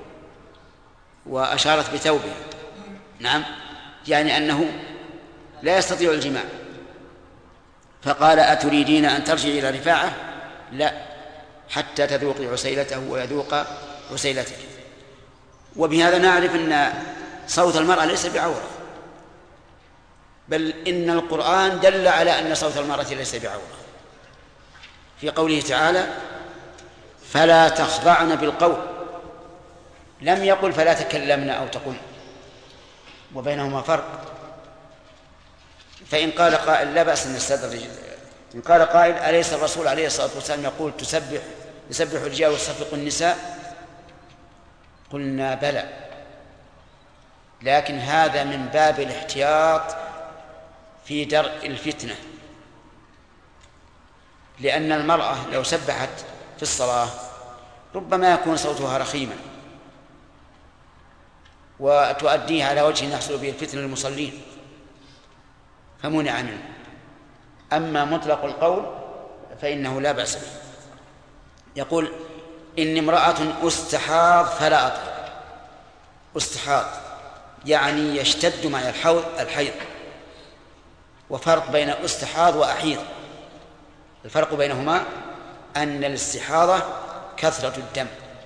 وأشارت بثوبه. نعم، يعني أنه لا يستطيع الجماع. فقال: أتريدين أن ترجعي إلى رفاعة؟ لا، حتى تذوقي عسيلته ويذوق عسيلتك. وبهذا نعرف أن صوت المرأة ليس بعورة، بل إن القرآن دل على أن صوت المرأة ليس بعورة في قوله تعالى: فلا تخضعن بالقول. لم يقل فلا تكلمن أو تقل، وبينهما فرق. فإن قال قائل لا بأس أن نستدرج، إن قال قائل أليس الرسول عليه الصلاة والسلام يقول يسبح الرجال ويصفق النساء؟ قلنا بلى، لكن هذا من باب الاحتياط في درء الفتنة، لأن المرأة لو سبحت في الصلاة ربما يكون صوتها رخيما وتؤديه على وجه يحصل به الفتنة للمصلين فمنع منه. أما مطلق القول فإنه لا بأس به. يقول إن امرأة استحاض فلا أطهر. استحاض يعني يشتد مع الحيض، وفرق بين استحاض وأحيض. الفرق بينهما أن الاستحاضة كثرة الدم،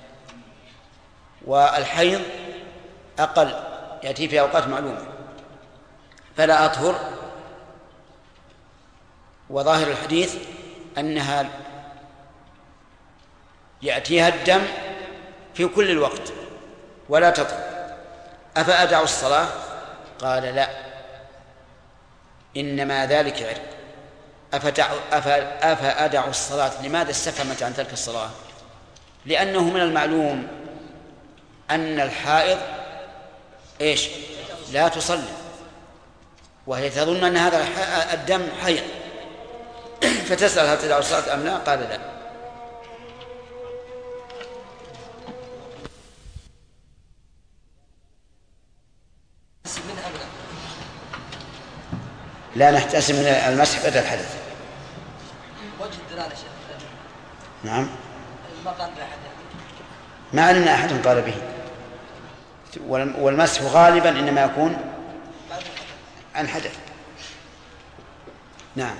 والحيض أقل يأتي في أوقات معلومة. فلا أطهر، وظاهر الحديث أنها يأتيها الدم في كل الوقت ولا تطهر. أفأدع الصلاة؟ قال لا، إنما ذلك عرق. أفأدع الصلاة، لماذا استفهمت عن ترك الصلاة؟ لأنه من المعلوم أن الحائض إيش؟ لا تصلي، وهي تظن أن هذا الدم حيض، فتسأل هل تدع الصلاة أم لا؟ قال لا. لا نحتسب من المسح بدل الحدث. وجه الدلالة شيخ. نعم. ما قال بأحد. ما علمنا أحد قال به. والمسح غالبا إنما يكون عن حدث. نعم.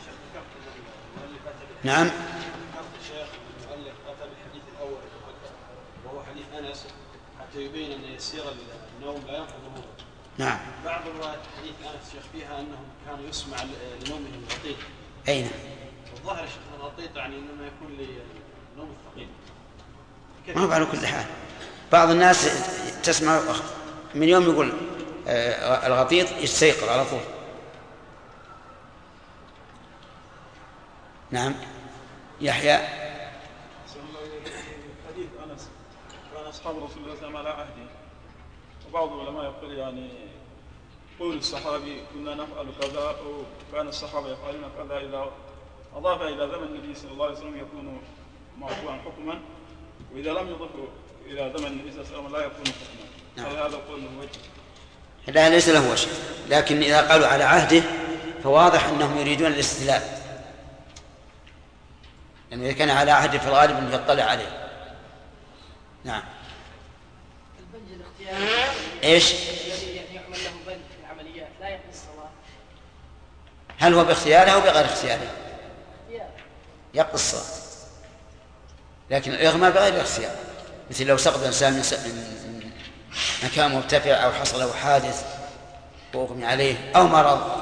نعم. المؤلف أتى بالحديث الأول وهو حديث أنس حتى يبين أن يسير النوم لا ينقض الوضوء. نعم. بعض روايات حديث أنس شيخ فيها أنهم كانوا يسمع لنومهم الغطيط. أين؟ الظاهر شيخ الغطيط يعني إنما يكون لنوم الثقيل. ما هو على كل حال. بعض الناس تسمع من يوم يقول الغطيط يستيقظ على طول. نعم. يحيى. حديث أنس كان أصحاب رسول الله صلى الله عليه وسلم على عهده، وبعض العلماء يقول يعني قول الصحابي كنا نفعل كذا، وكان الصحابة يفعلون كذا، إذا أضاف إلى زمن النبي صلى الله عليه وسلم يكون مرفوعا حكما، وإذا لم يضف إلى زمن النبي صلى الله عليه وسلم لا يكون حكما. نعم. هذا القول له وجه؟ لا، ليس له وجه، لكن إذا قالوا على عهده فواضح أنهم يريدون الاستدلال، لأنه إذا كان على عهده في الغالب أنه يطلع عليه. نعم. البنج الاختياري إيش؟ الذي يعمل له بنج في العمليات لا يقضي الصلاة. هل هو باختياره أو بغير اختياره؟ يقضي الصلاة، لكن الإغماء بغير اختيار، مثل لو سقط الإنسان من مكان مرتفع أو حصل له حادث وأغمي عليه أو مرض.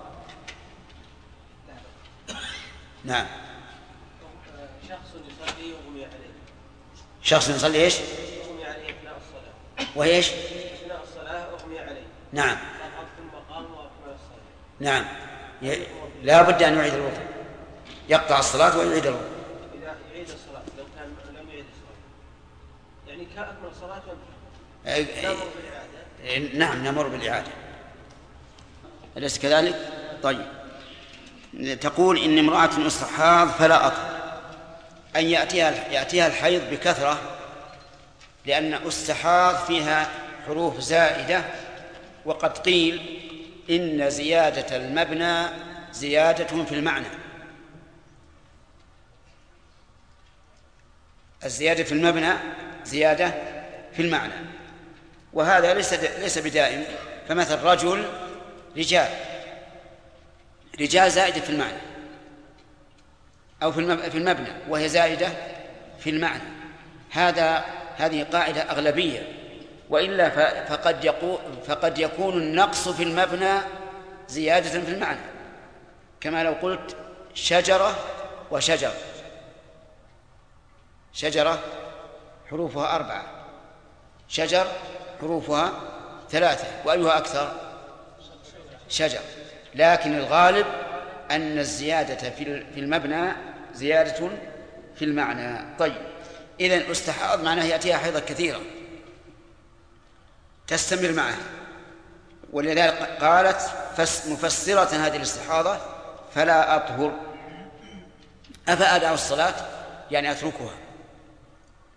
نعم. شخص يصلي يغمي عليه. شخص يصلي إيش؟ يغمي عليه أثناء الصلاة. وإيش؟ أثناء الصلاة أغمي عليه. نعم. ثم قام وأكمل الصلاة. نعم. لا بد أن يعيد الوضوء، يقطع الصلاة ويعيد الوضوء. إذا يعيد الصلاة لو كان لم يعيد الصلاة يعني كأكمل الصلاة وانتهى. نمر بالإعادة. نعم، نمر بالإعادة، أليس كذلك؟ طيب. تقول إن امرأة استحاض فلا أطهر، أن يأتيها الحيض بكثرة، لأن استحاض فيها حروف زائدة، وقد قيل إن زيادة المبنى زيادة في المعنى. الزيادة في المبنى زيادة في المعنى، وهذا ليس بدائم. فمثل رجل رجال زائدة في المعنى أو في المبنى وهي زائدة في المعنى. هذه قاعدة أغلبية، وإلا فقد يكون النقص في المبنى زيادة في المعنى، كما لو قلت شجرة وشجر. شجرة حروفها 4، شجر حروفها 3، وأيها أكثر؟ شجر. لكن الغالب أن الزيادة في المبنى زيادة في المعنى. طيب، إذن استحاض معناه يأتيها حيضة كثيرة تستمر معها، ولذلك قالت مفسرة هذه الاستحاضة فلا أطهر. أفأدع الصلاة يعني أتركها،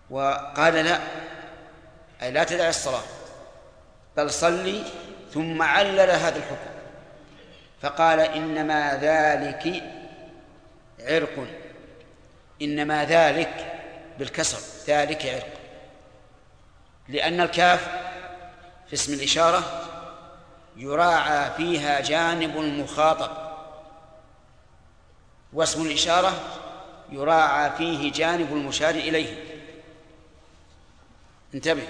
وقال لا، أي لا تدع الصلاة بل صلي، ثم علل هذا الحكم فقال إنما ذلك عرق، إنما ذلك بالكسر، ذلك عرق، لأن الكاف في اسم الإشارة يراعى فيها جانب المخاطب، واسم الإشارة يراعى فيه جانب المشار إليه. انتبه،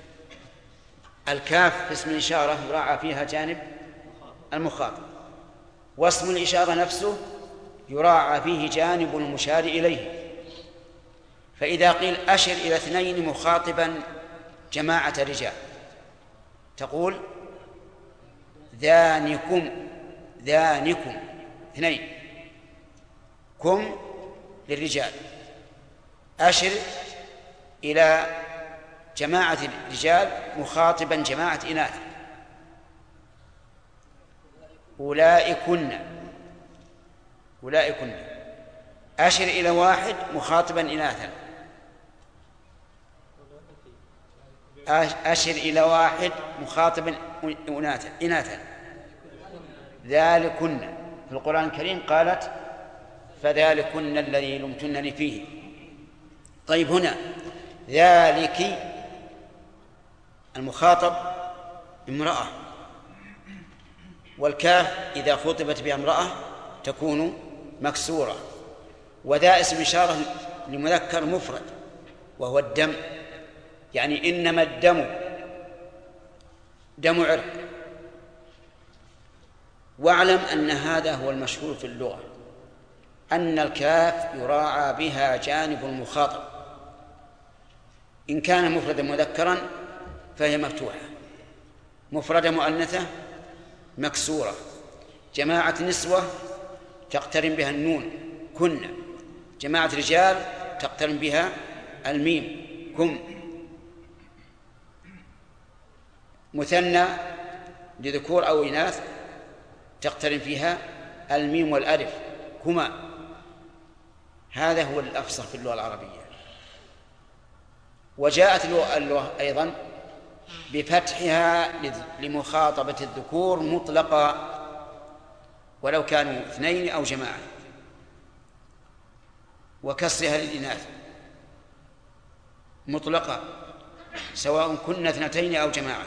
الكاف في اسم الإشارة يراعى فيها جانب المخاطب، واسم الإشارة نفسه يراعى فيه جانب المشار إليه. فإذا قيل أشر إلى اثنين مخاطبا جماعة رجال تقول ذانكم، ذانكم اثنين، كم للرجال، أشر إلى جماعة الرجال مخاطبا جماعة إناث، أولئكن، أولئكن، أشر إلى واحد مخاطبا إناثا، أشر إلى واحد مخاطبا إناثا، ذلكن. في القرآن الكريم قالت فذلكن الذي لمتنني فيه. طيب هنا ذلك المخاطب امرأة، والكاف إذا خطبت بها امرأة تكون مكسورة، وذا اسم إشارة لمذكر مفرد وهو الدم، يعني إنما الدم دم عرق. واعلم أن هذا هو المشهور في اللغة، أن الكاف يراعى بها جانب المخاطب، إن كان مفردا مذكرا فهي مفتوحة، مفردة مؤنثة مكسورة، جماعة نسوة تقترن بها النون كن، جماعة رجال تقترن بها الميم كم، مثنى لذكور أو إناث تقترن فيها الميم والألف كما. هذا هو الأفصح في اللغة العربية. وجاءت اللغة أيضا بفتحها لمخاطبة الذكور مطلقا ولو كانوا اثنين أو جماعة، وكسرها للإناث مطلقا سواء كنا اثنتين أو جماعة.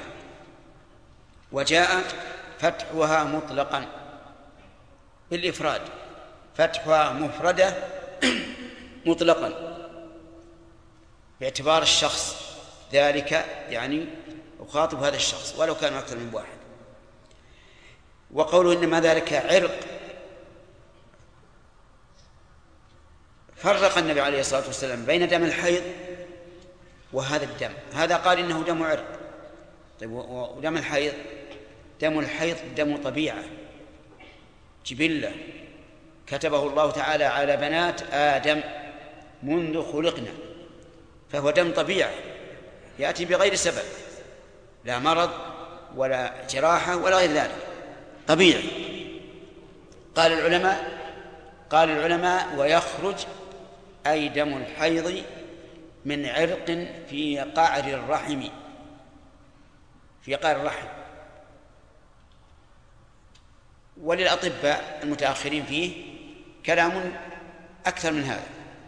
وجاء فتحها مطلقا بالإفراد، فتحها مفردة مطلقا باعتبار الشخص، ذلك يعني أخاطب هذا الشخص ولو كان أكثر من واحد. وقوله إنما ذلك عرق، فرق النبي عليه الصلاة والسلام بين دم الحيض وهذا الدم. هذا قال إنه دم عرق، طيب ودم الحيض؟ دم الحيض دم طبيعة جبلة كتبه الله تعالى على بنات آدم منذ خلقنا، فهو دم طبيعة يأتي بغير سبب، لا مرض ولا جراحة ولا غير ذلك، طبيعي. قال العلماء ويخرج أي دم الحيض من عرق في قعر الرحم، في قعر الرحم. وللأطباء المتأخرين فيه كلام أكثر من هذا،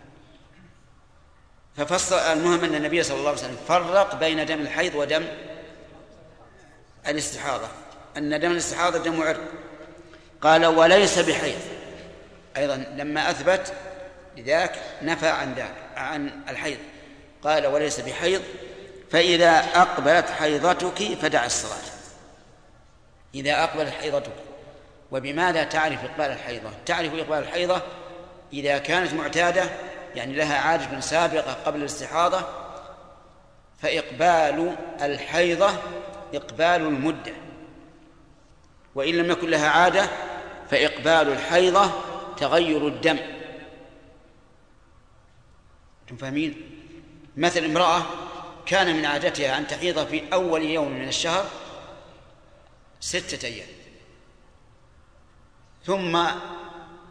ففصل. المهم أن النبي صلى الله عليه وسلم فرق بين دم الحيض ودم الاستحاضة، أن دم الاستحاضة دم عرق. قال وليس بحيض، أيضا لما أثبت لذاك نفى عن الحيض، قال وليس بحيض، فإذا أقبلت حيضتك فدع الصلاة. إذا أقبلت حيضتك. وبماذا تعرف إقبال الحيضة؟ تعرف إقبال الحيضة إذا كانت معتادة، يعني لها عادة سابقة قبل الاستحاضة، فإقبال الحيضة إقبال المدة، وإن لم يكن لها عادة فإقبال الحيضة تغير الدم. أنتم فاهمين؟ مثل امرأة كان من عادتها أن تحيض في أول يوم من الشهر 6 أيام، ثم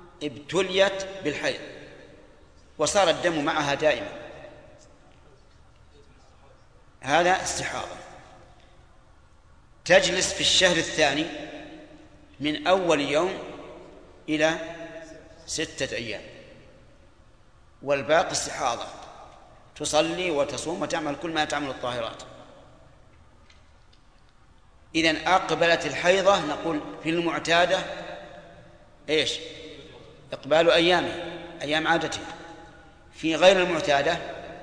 ابتليت بالحيض وصار الدم معها دائما، هذا استحاضة. تجلس في الشهر الثاني من أول يوم إلى 6 أيام، والباقي استحاضة، تصلي وتصوم وتعمل كل ما تعمل الطاهرات. إذن أقبلت الحيضة نقول في المعتادة إيش؟ إقبال أيامه، أيام عادته. في غير المعتادة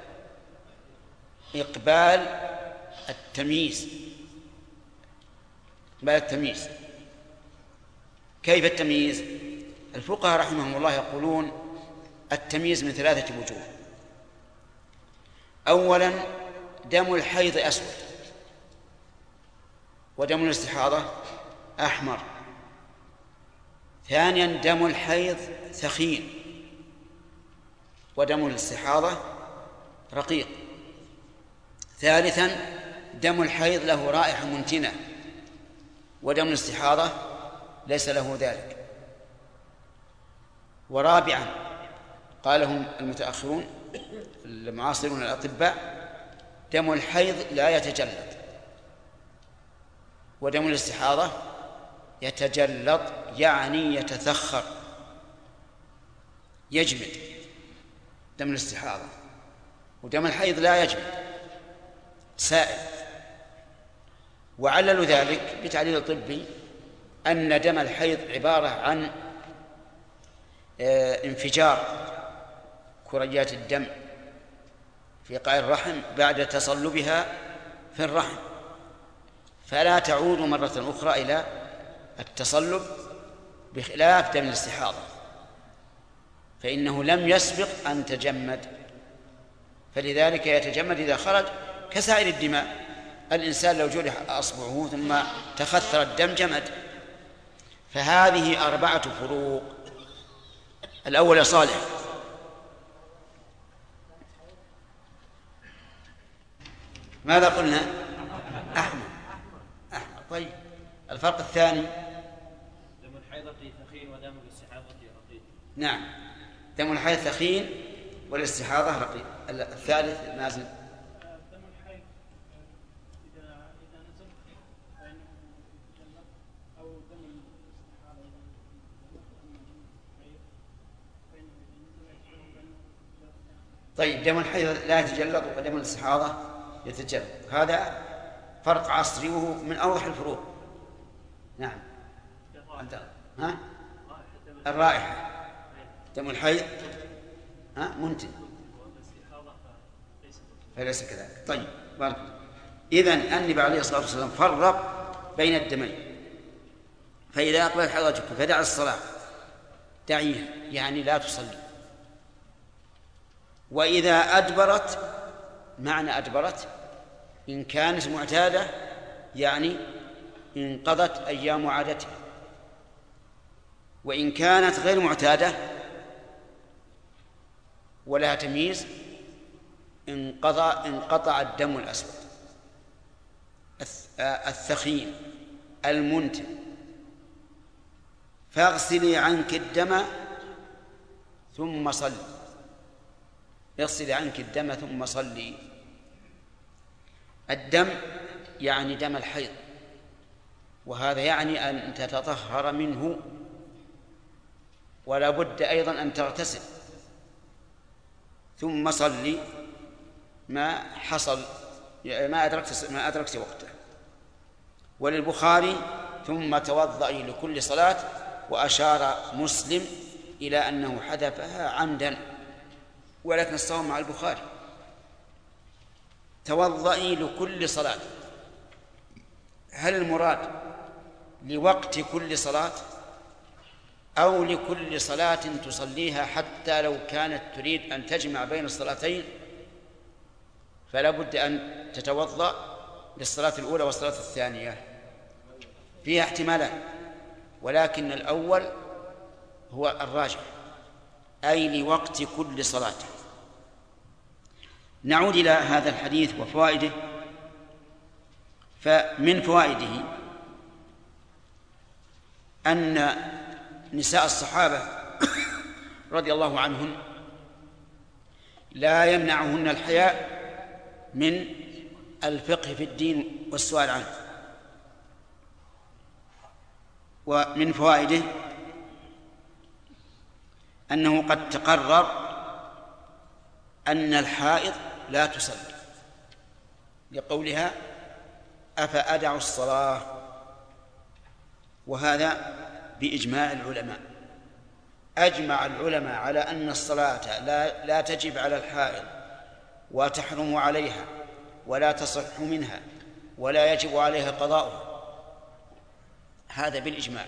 إقبال التمييز، إقبال التمييز. كيف التمييز؟ الفقهاء رحمهم الله يقولون التمييز من 3 وجوه. أولا دم الحيض أسود، ودم الاستحاضة أحمر. ثانيا دم الحيض ثخين، ودم الاستحاضة رقيق. ثالثا دم الحيض له رائحة منتنة، ودم الاستحاضة ليس له ذلك. ورابعا قالهم المتأخرون المعاصرون الأطباء دم الحيض لا يتجلط، ودم الاستحاضة يتجلط، يعني يتثخر، يجمد. دم الاستحاضة، ودم الحيض لا يجمد، سائل. وعللوا ذلك بتعليل طبي أن دم الحيض عبارة عن انفجار كريات الدم في قاع الرحم بعد تصلبها في الرحم، فلا تعود مرة أخرى إلى التصلب، بخلاف دم الاستحاضة فإنه لم يسبق أن تجمد، فلذلك يتجمد إذا خرج كسائر الدماء. الإنسان لو جرح أصبعه ثم تخثر الدم جمد. فهذه 4 فروق. الأول يا صالح. ماذا قلنا؟ أحمر. طيب الفرق الثاني دم الحيضة ثخين ودم الاستحاضة رقيق. نعم، دم الحيض ثخين والاستحاضة رقيق. الثالث نازل. دم الحيض إذا نزل فإنه يتجلط، أو دم الاستحاضة طيب دم الحيض لا يتجلط ودم الاستحاضة يتجلط، هذا فرق عصري وهو من أوضح الفروق. نعم. ها؟ الرائحة. دم الحيض منتن فليس كذلك. طيب بارك الله. إذن النبي عليه الصلاة والسلام فرق بين الدمين، فإذا أقبل حضرتك فدع الصلاة، دعيها يعني لا تصلي. وإذا أدبرت، معنى أدبرت إن كانت معتادة يعني انقضت أيام عادتها، وإن كانت غير معتادة ولا تمييز انقطع الدم الأسود الثخين المنتن. فاغسلي عنك الدم ثم صلي، اغسلي عنك الدم ثم صلي. الدم يعني دم الحيض، وهذا يعني أن تتطهر منه، ولا بد أيضا أن تغتسل، ثم صلي ما حصل ما أدركت وقته. وللبخاري ثم توضئي لكل صلاة، وأشار مسلم إلى أنه حذفها عمدا، ولكن الصواب مع البخاري توضئي لكل صلاة. هل المراد لوقت كل صلاة أو لكل صلاة تصليها حتى لو كانت تريد أن تجمع بين الصلاتين؟ فلا بد أن تتوضأ للصلاة الأولى والصلاة الثانية، فيها احتمالات، ولكن الأول هو الراجح، أي لوقت كل صلاة. نعود إلى هذا الحديث وفوائده. فمن فوائده أن نساء الصحابة رضي الله عنهن لا يمنعهن الحياء من الفقه في الدين والسؤال عنه. ومن فوائده أنه قد تقرر أن الحائض لا تصلي لقولها أفأدع الصلاة، وهذا بإجماع العلماء. أجمع العلماء على أن الصلاة لا تجب على الحائض وتحرم عليها ولا تصح منها ولا يجب عليها قضاؤها، هذا بالإجماع.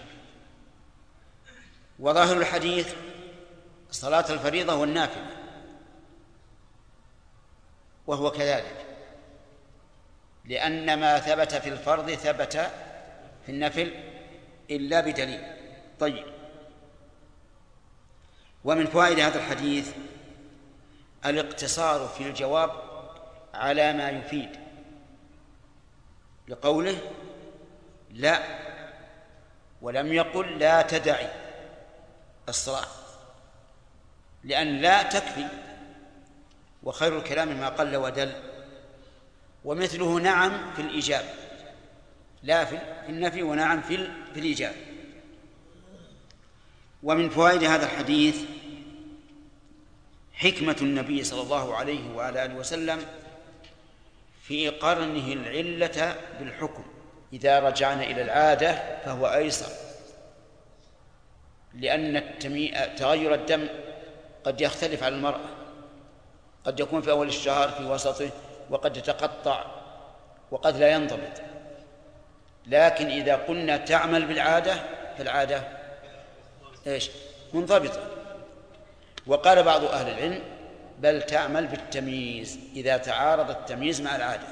وظاهر الحديث صلاة الفريضة والنافلة، وهو كذلك، لأن ما ثبت في الفرض ثبت في النفل إلا بدليل. طيب، ومن فوائد هذا الحديث الاقتصار في الجواب على ما يفيد، لقوله لا، ولم يقل لا تدعي الصلاة، لأن لا تكفي، وخير الكلام ما قل ودل. ومثله نعم في الإيجاب، لا في النفي، ونعم في الإيجاب. ومن فوائد هذا الحديث حكمة النبي صلى الله عليه وعلى آله وسلم في قرنه العلة بالحكم. إذا رجعنا إلى العادة فهو أيسر، لأن تغير الدم قد يختلف على المرأة، قد يكون في أول الشهر، في وسطه، وقد يتقطع، وقد لا ينضبط. لكن إذا قلنا تعمل بالعادة فالعادة منضبطة. وقال بعض أهل العلم بل تعمل بالتمييز إذا تعارض التمييز مع العادة،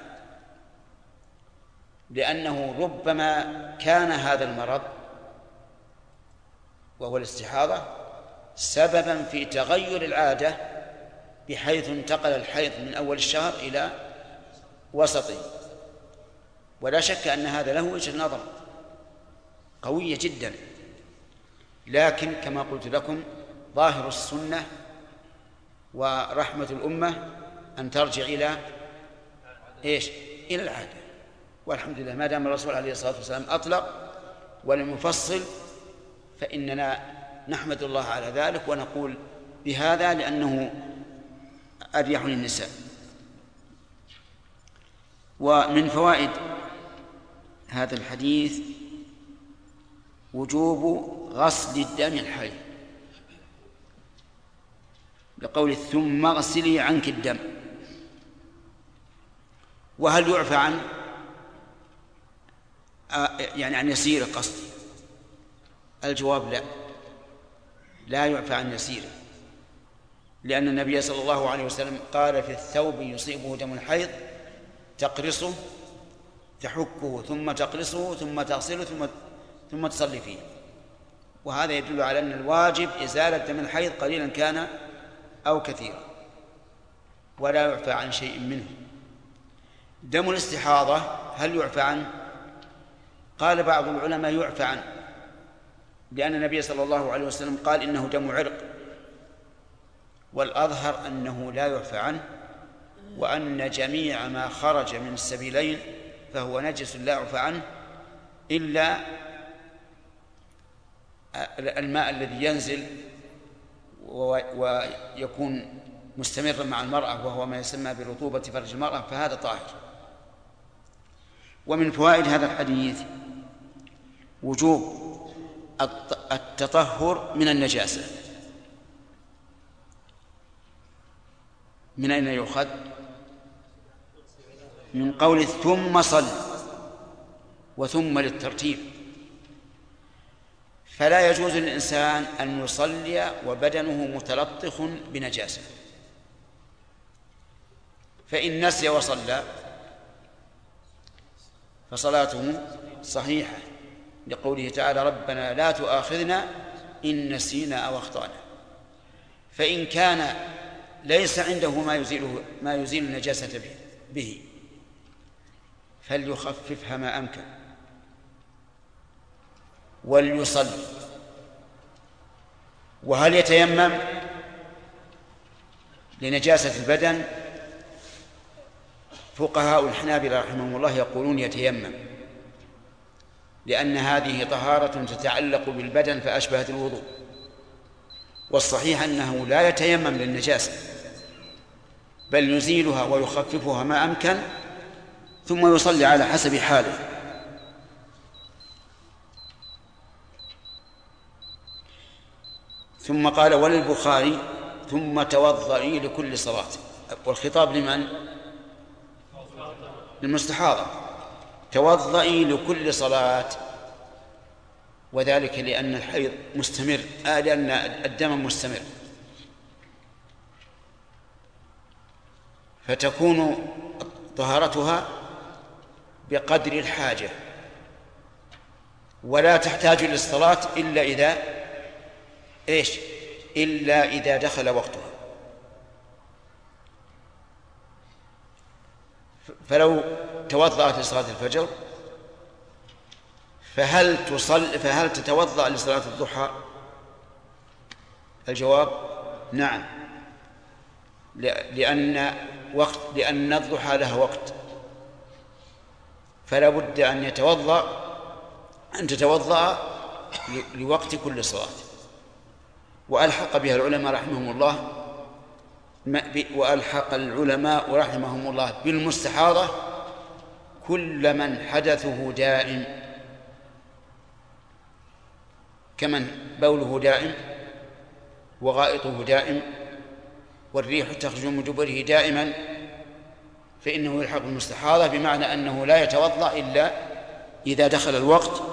لأنه ربما كان هذا المرض وهو الاستحاضة سببا في تغير العادة، بحيث انتقل الحيض من أول الشهر إلى وسطه. ولا شك أن هذا له وجه نظر قوية جدا، لكن كما قلت لكم ظاهر السنة ورحمة الأمة أن ترجع إلى إلى العادة. والحمد لله، ما دام الرسول عليه الصلاة والسلام أطلق ولم يفصل فإننا نحمد الله على ذلك ونقول بهذا، لأنه أريح للنساء. ومن فوائد هذا الحديث وجوب غسل الدم الحي، لقول ثم اغسلي عنك الدم. وهل يعفى عن عن يسير قصد؟ الجواب لا، لا يعفى عن يسير، لأن النبي صلى الله عليه وسلم قال في الثوب يصيبه دم الحيض تقرصه، تحكه ثم تقرصه ثم تغسله ثم تصلي فيه. وهذا يدل على أن الواجب إزالة دم الحيض قليلا كان أو كثيرا، ولا يعفى عن شيء منه. دم الاستحاضة هل يعفى عنه؟ قال بعض العلماء يعفى عنه، لأن النبي صلى الله عليه وسلم قال إنه دم عرق، والأظهر أنه لا يعفى عنه، وأن جميع ما خرج من السبيلين فهو نجس لا يعفى عنه، إلا الماء الذي ينزل ويكون مستمرا مع المرأة، وهو ما يسمى برطوبة فرج المرأة، فهذا طاهر. ومن فوائد هذا الحديث وجوب التطهر من النجاسة. من أين يؤخذ؟ من قول ثم صل، وثم للترتيب. فلا يجوز للإنسان أن يصلي وبدنه متلطخ بنجاسة، فإن نسي وصلى فصلاته صحيحة، لقوله تعالى ربنا لا تؤاخذنا إن نسينا أو أخطأنا. فإن كان ليس عنده ما يزيل النجاسة به فليخففها ما أمكن وليصلي. وهل يتيمم لنجاسة البدن؟ فقهاء الحنابلة رحمهم الله يقولون يتيمم، لأن هذه طهارة تتعلق بالبدن فأشبهت الوضوء، والصحيح أنه لا يتيمم للنجاسة، بل يزيلها ويخففها ما أمكن ثم يصلي على حسب حاله. ثم قال وللبخاري ثم توضئي لكل صلاة، والخطاب لمن؟ للمستحاضة، توضئي لكل صلاة، وذلك لأن الحيض مستمر، لأن الدم مستمر، فتكون طهارتها بقدر الحاجة، ولا تحتاج للصلاة إلا إذا إلا إذا دخل وقتها. فلو توضأت لصلاة الفجر فهل تتوضأ لصلاة الضحى؟ الجواب نعم، لأن الضحى لها وقت، فلا بد أن تتوضأ لوقت كل صلاة. وألحق بها العلماء رحمهم الله بالمستحاضة كل من حدثه دائم، كمن بوله دائم وغائطه دائم والريح تخرج من دبره دائما، فإنه يلحق بالمستحاضة، بمعنى أنه لا يتوضأ إلا إذا دخل الوقت،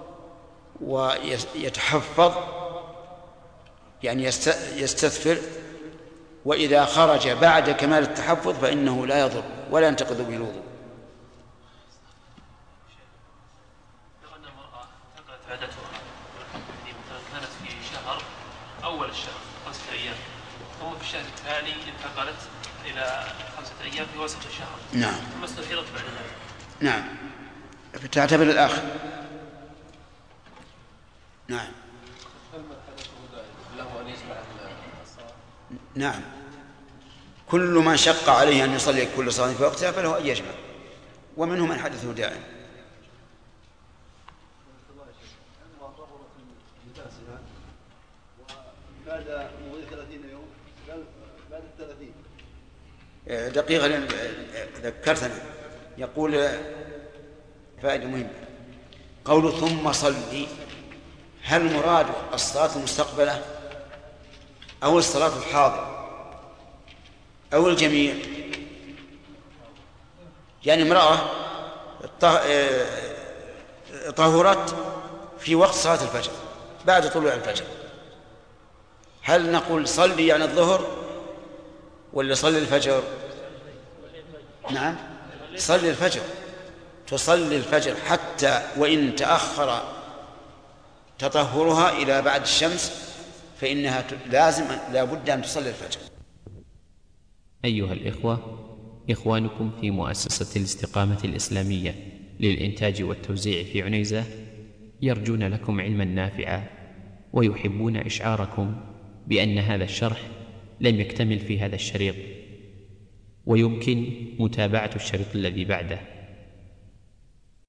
ويتحفظ يعني يستثفر، وإذا خرج بعد كمال التحفظ فإنه لا يضر ولا ينتقض به الوضوء. لو أن المرأة انتقلت عادتها، مثلا كانت في شهر أول الشهر 5 أيام، ثم في الشهر التالي انتقلت إلى 5 أيام في وسط الشهر، نعم، ثم استثيرت بعد ذلك، نعم، فتعتبر الآخر. نعم، نعم، كل من شق عليه أن يصلي كل صلاة في وقتها فله أن يجمع، ومنه من حدثه دائم. بعد مضي 30 يوم، بعد 30 دقيقة ذكرتنا، يقول فائدة مهمة، قول ثم صلي، هل مراد الصلاة المستقبلة أو الصلاة الحاضرة أو الجميع؟ يعني امرأة طهرت في وقت صلاة الفجر بعد طلوع الفجر، هل نقول صلي يعني الظهر ولا صلي الفجر؟ نعم، صلي الفجر، تصلي الفجر حتى وإن تأخر تطهرها إلى بعد الشمس فإنها لا بد أن تصلي الفجر. أيها الإخوة، إخوانكم في مؤسسة الاستقامة الإسلامية للإنتاج والتوزيع في عنيزة يرجون لكم علما نافعا، ويحبون إشعاركم بأن هذا الشرح لم يكتمل في هذا الشريط، ويمكن متابعة الشريط الذي بعده.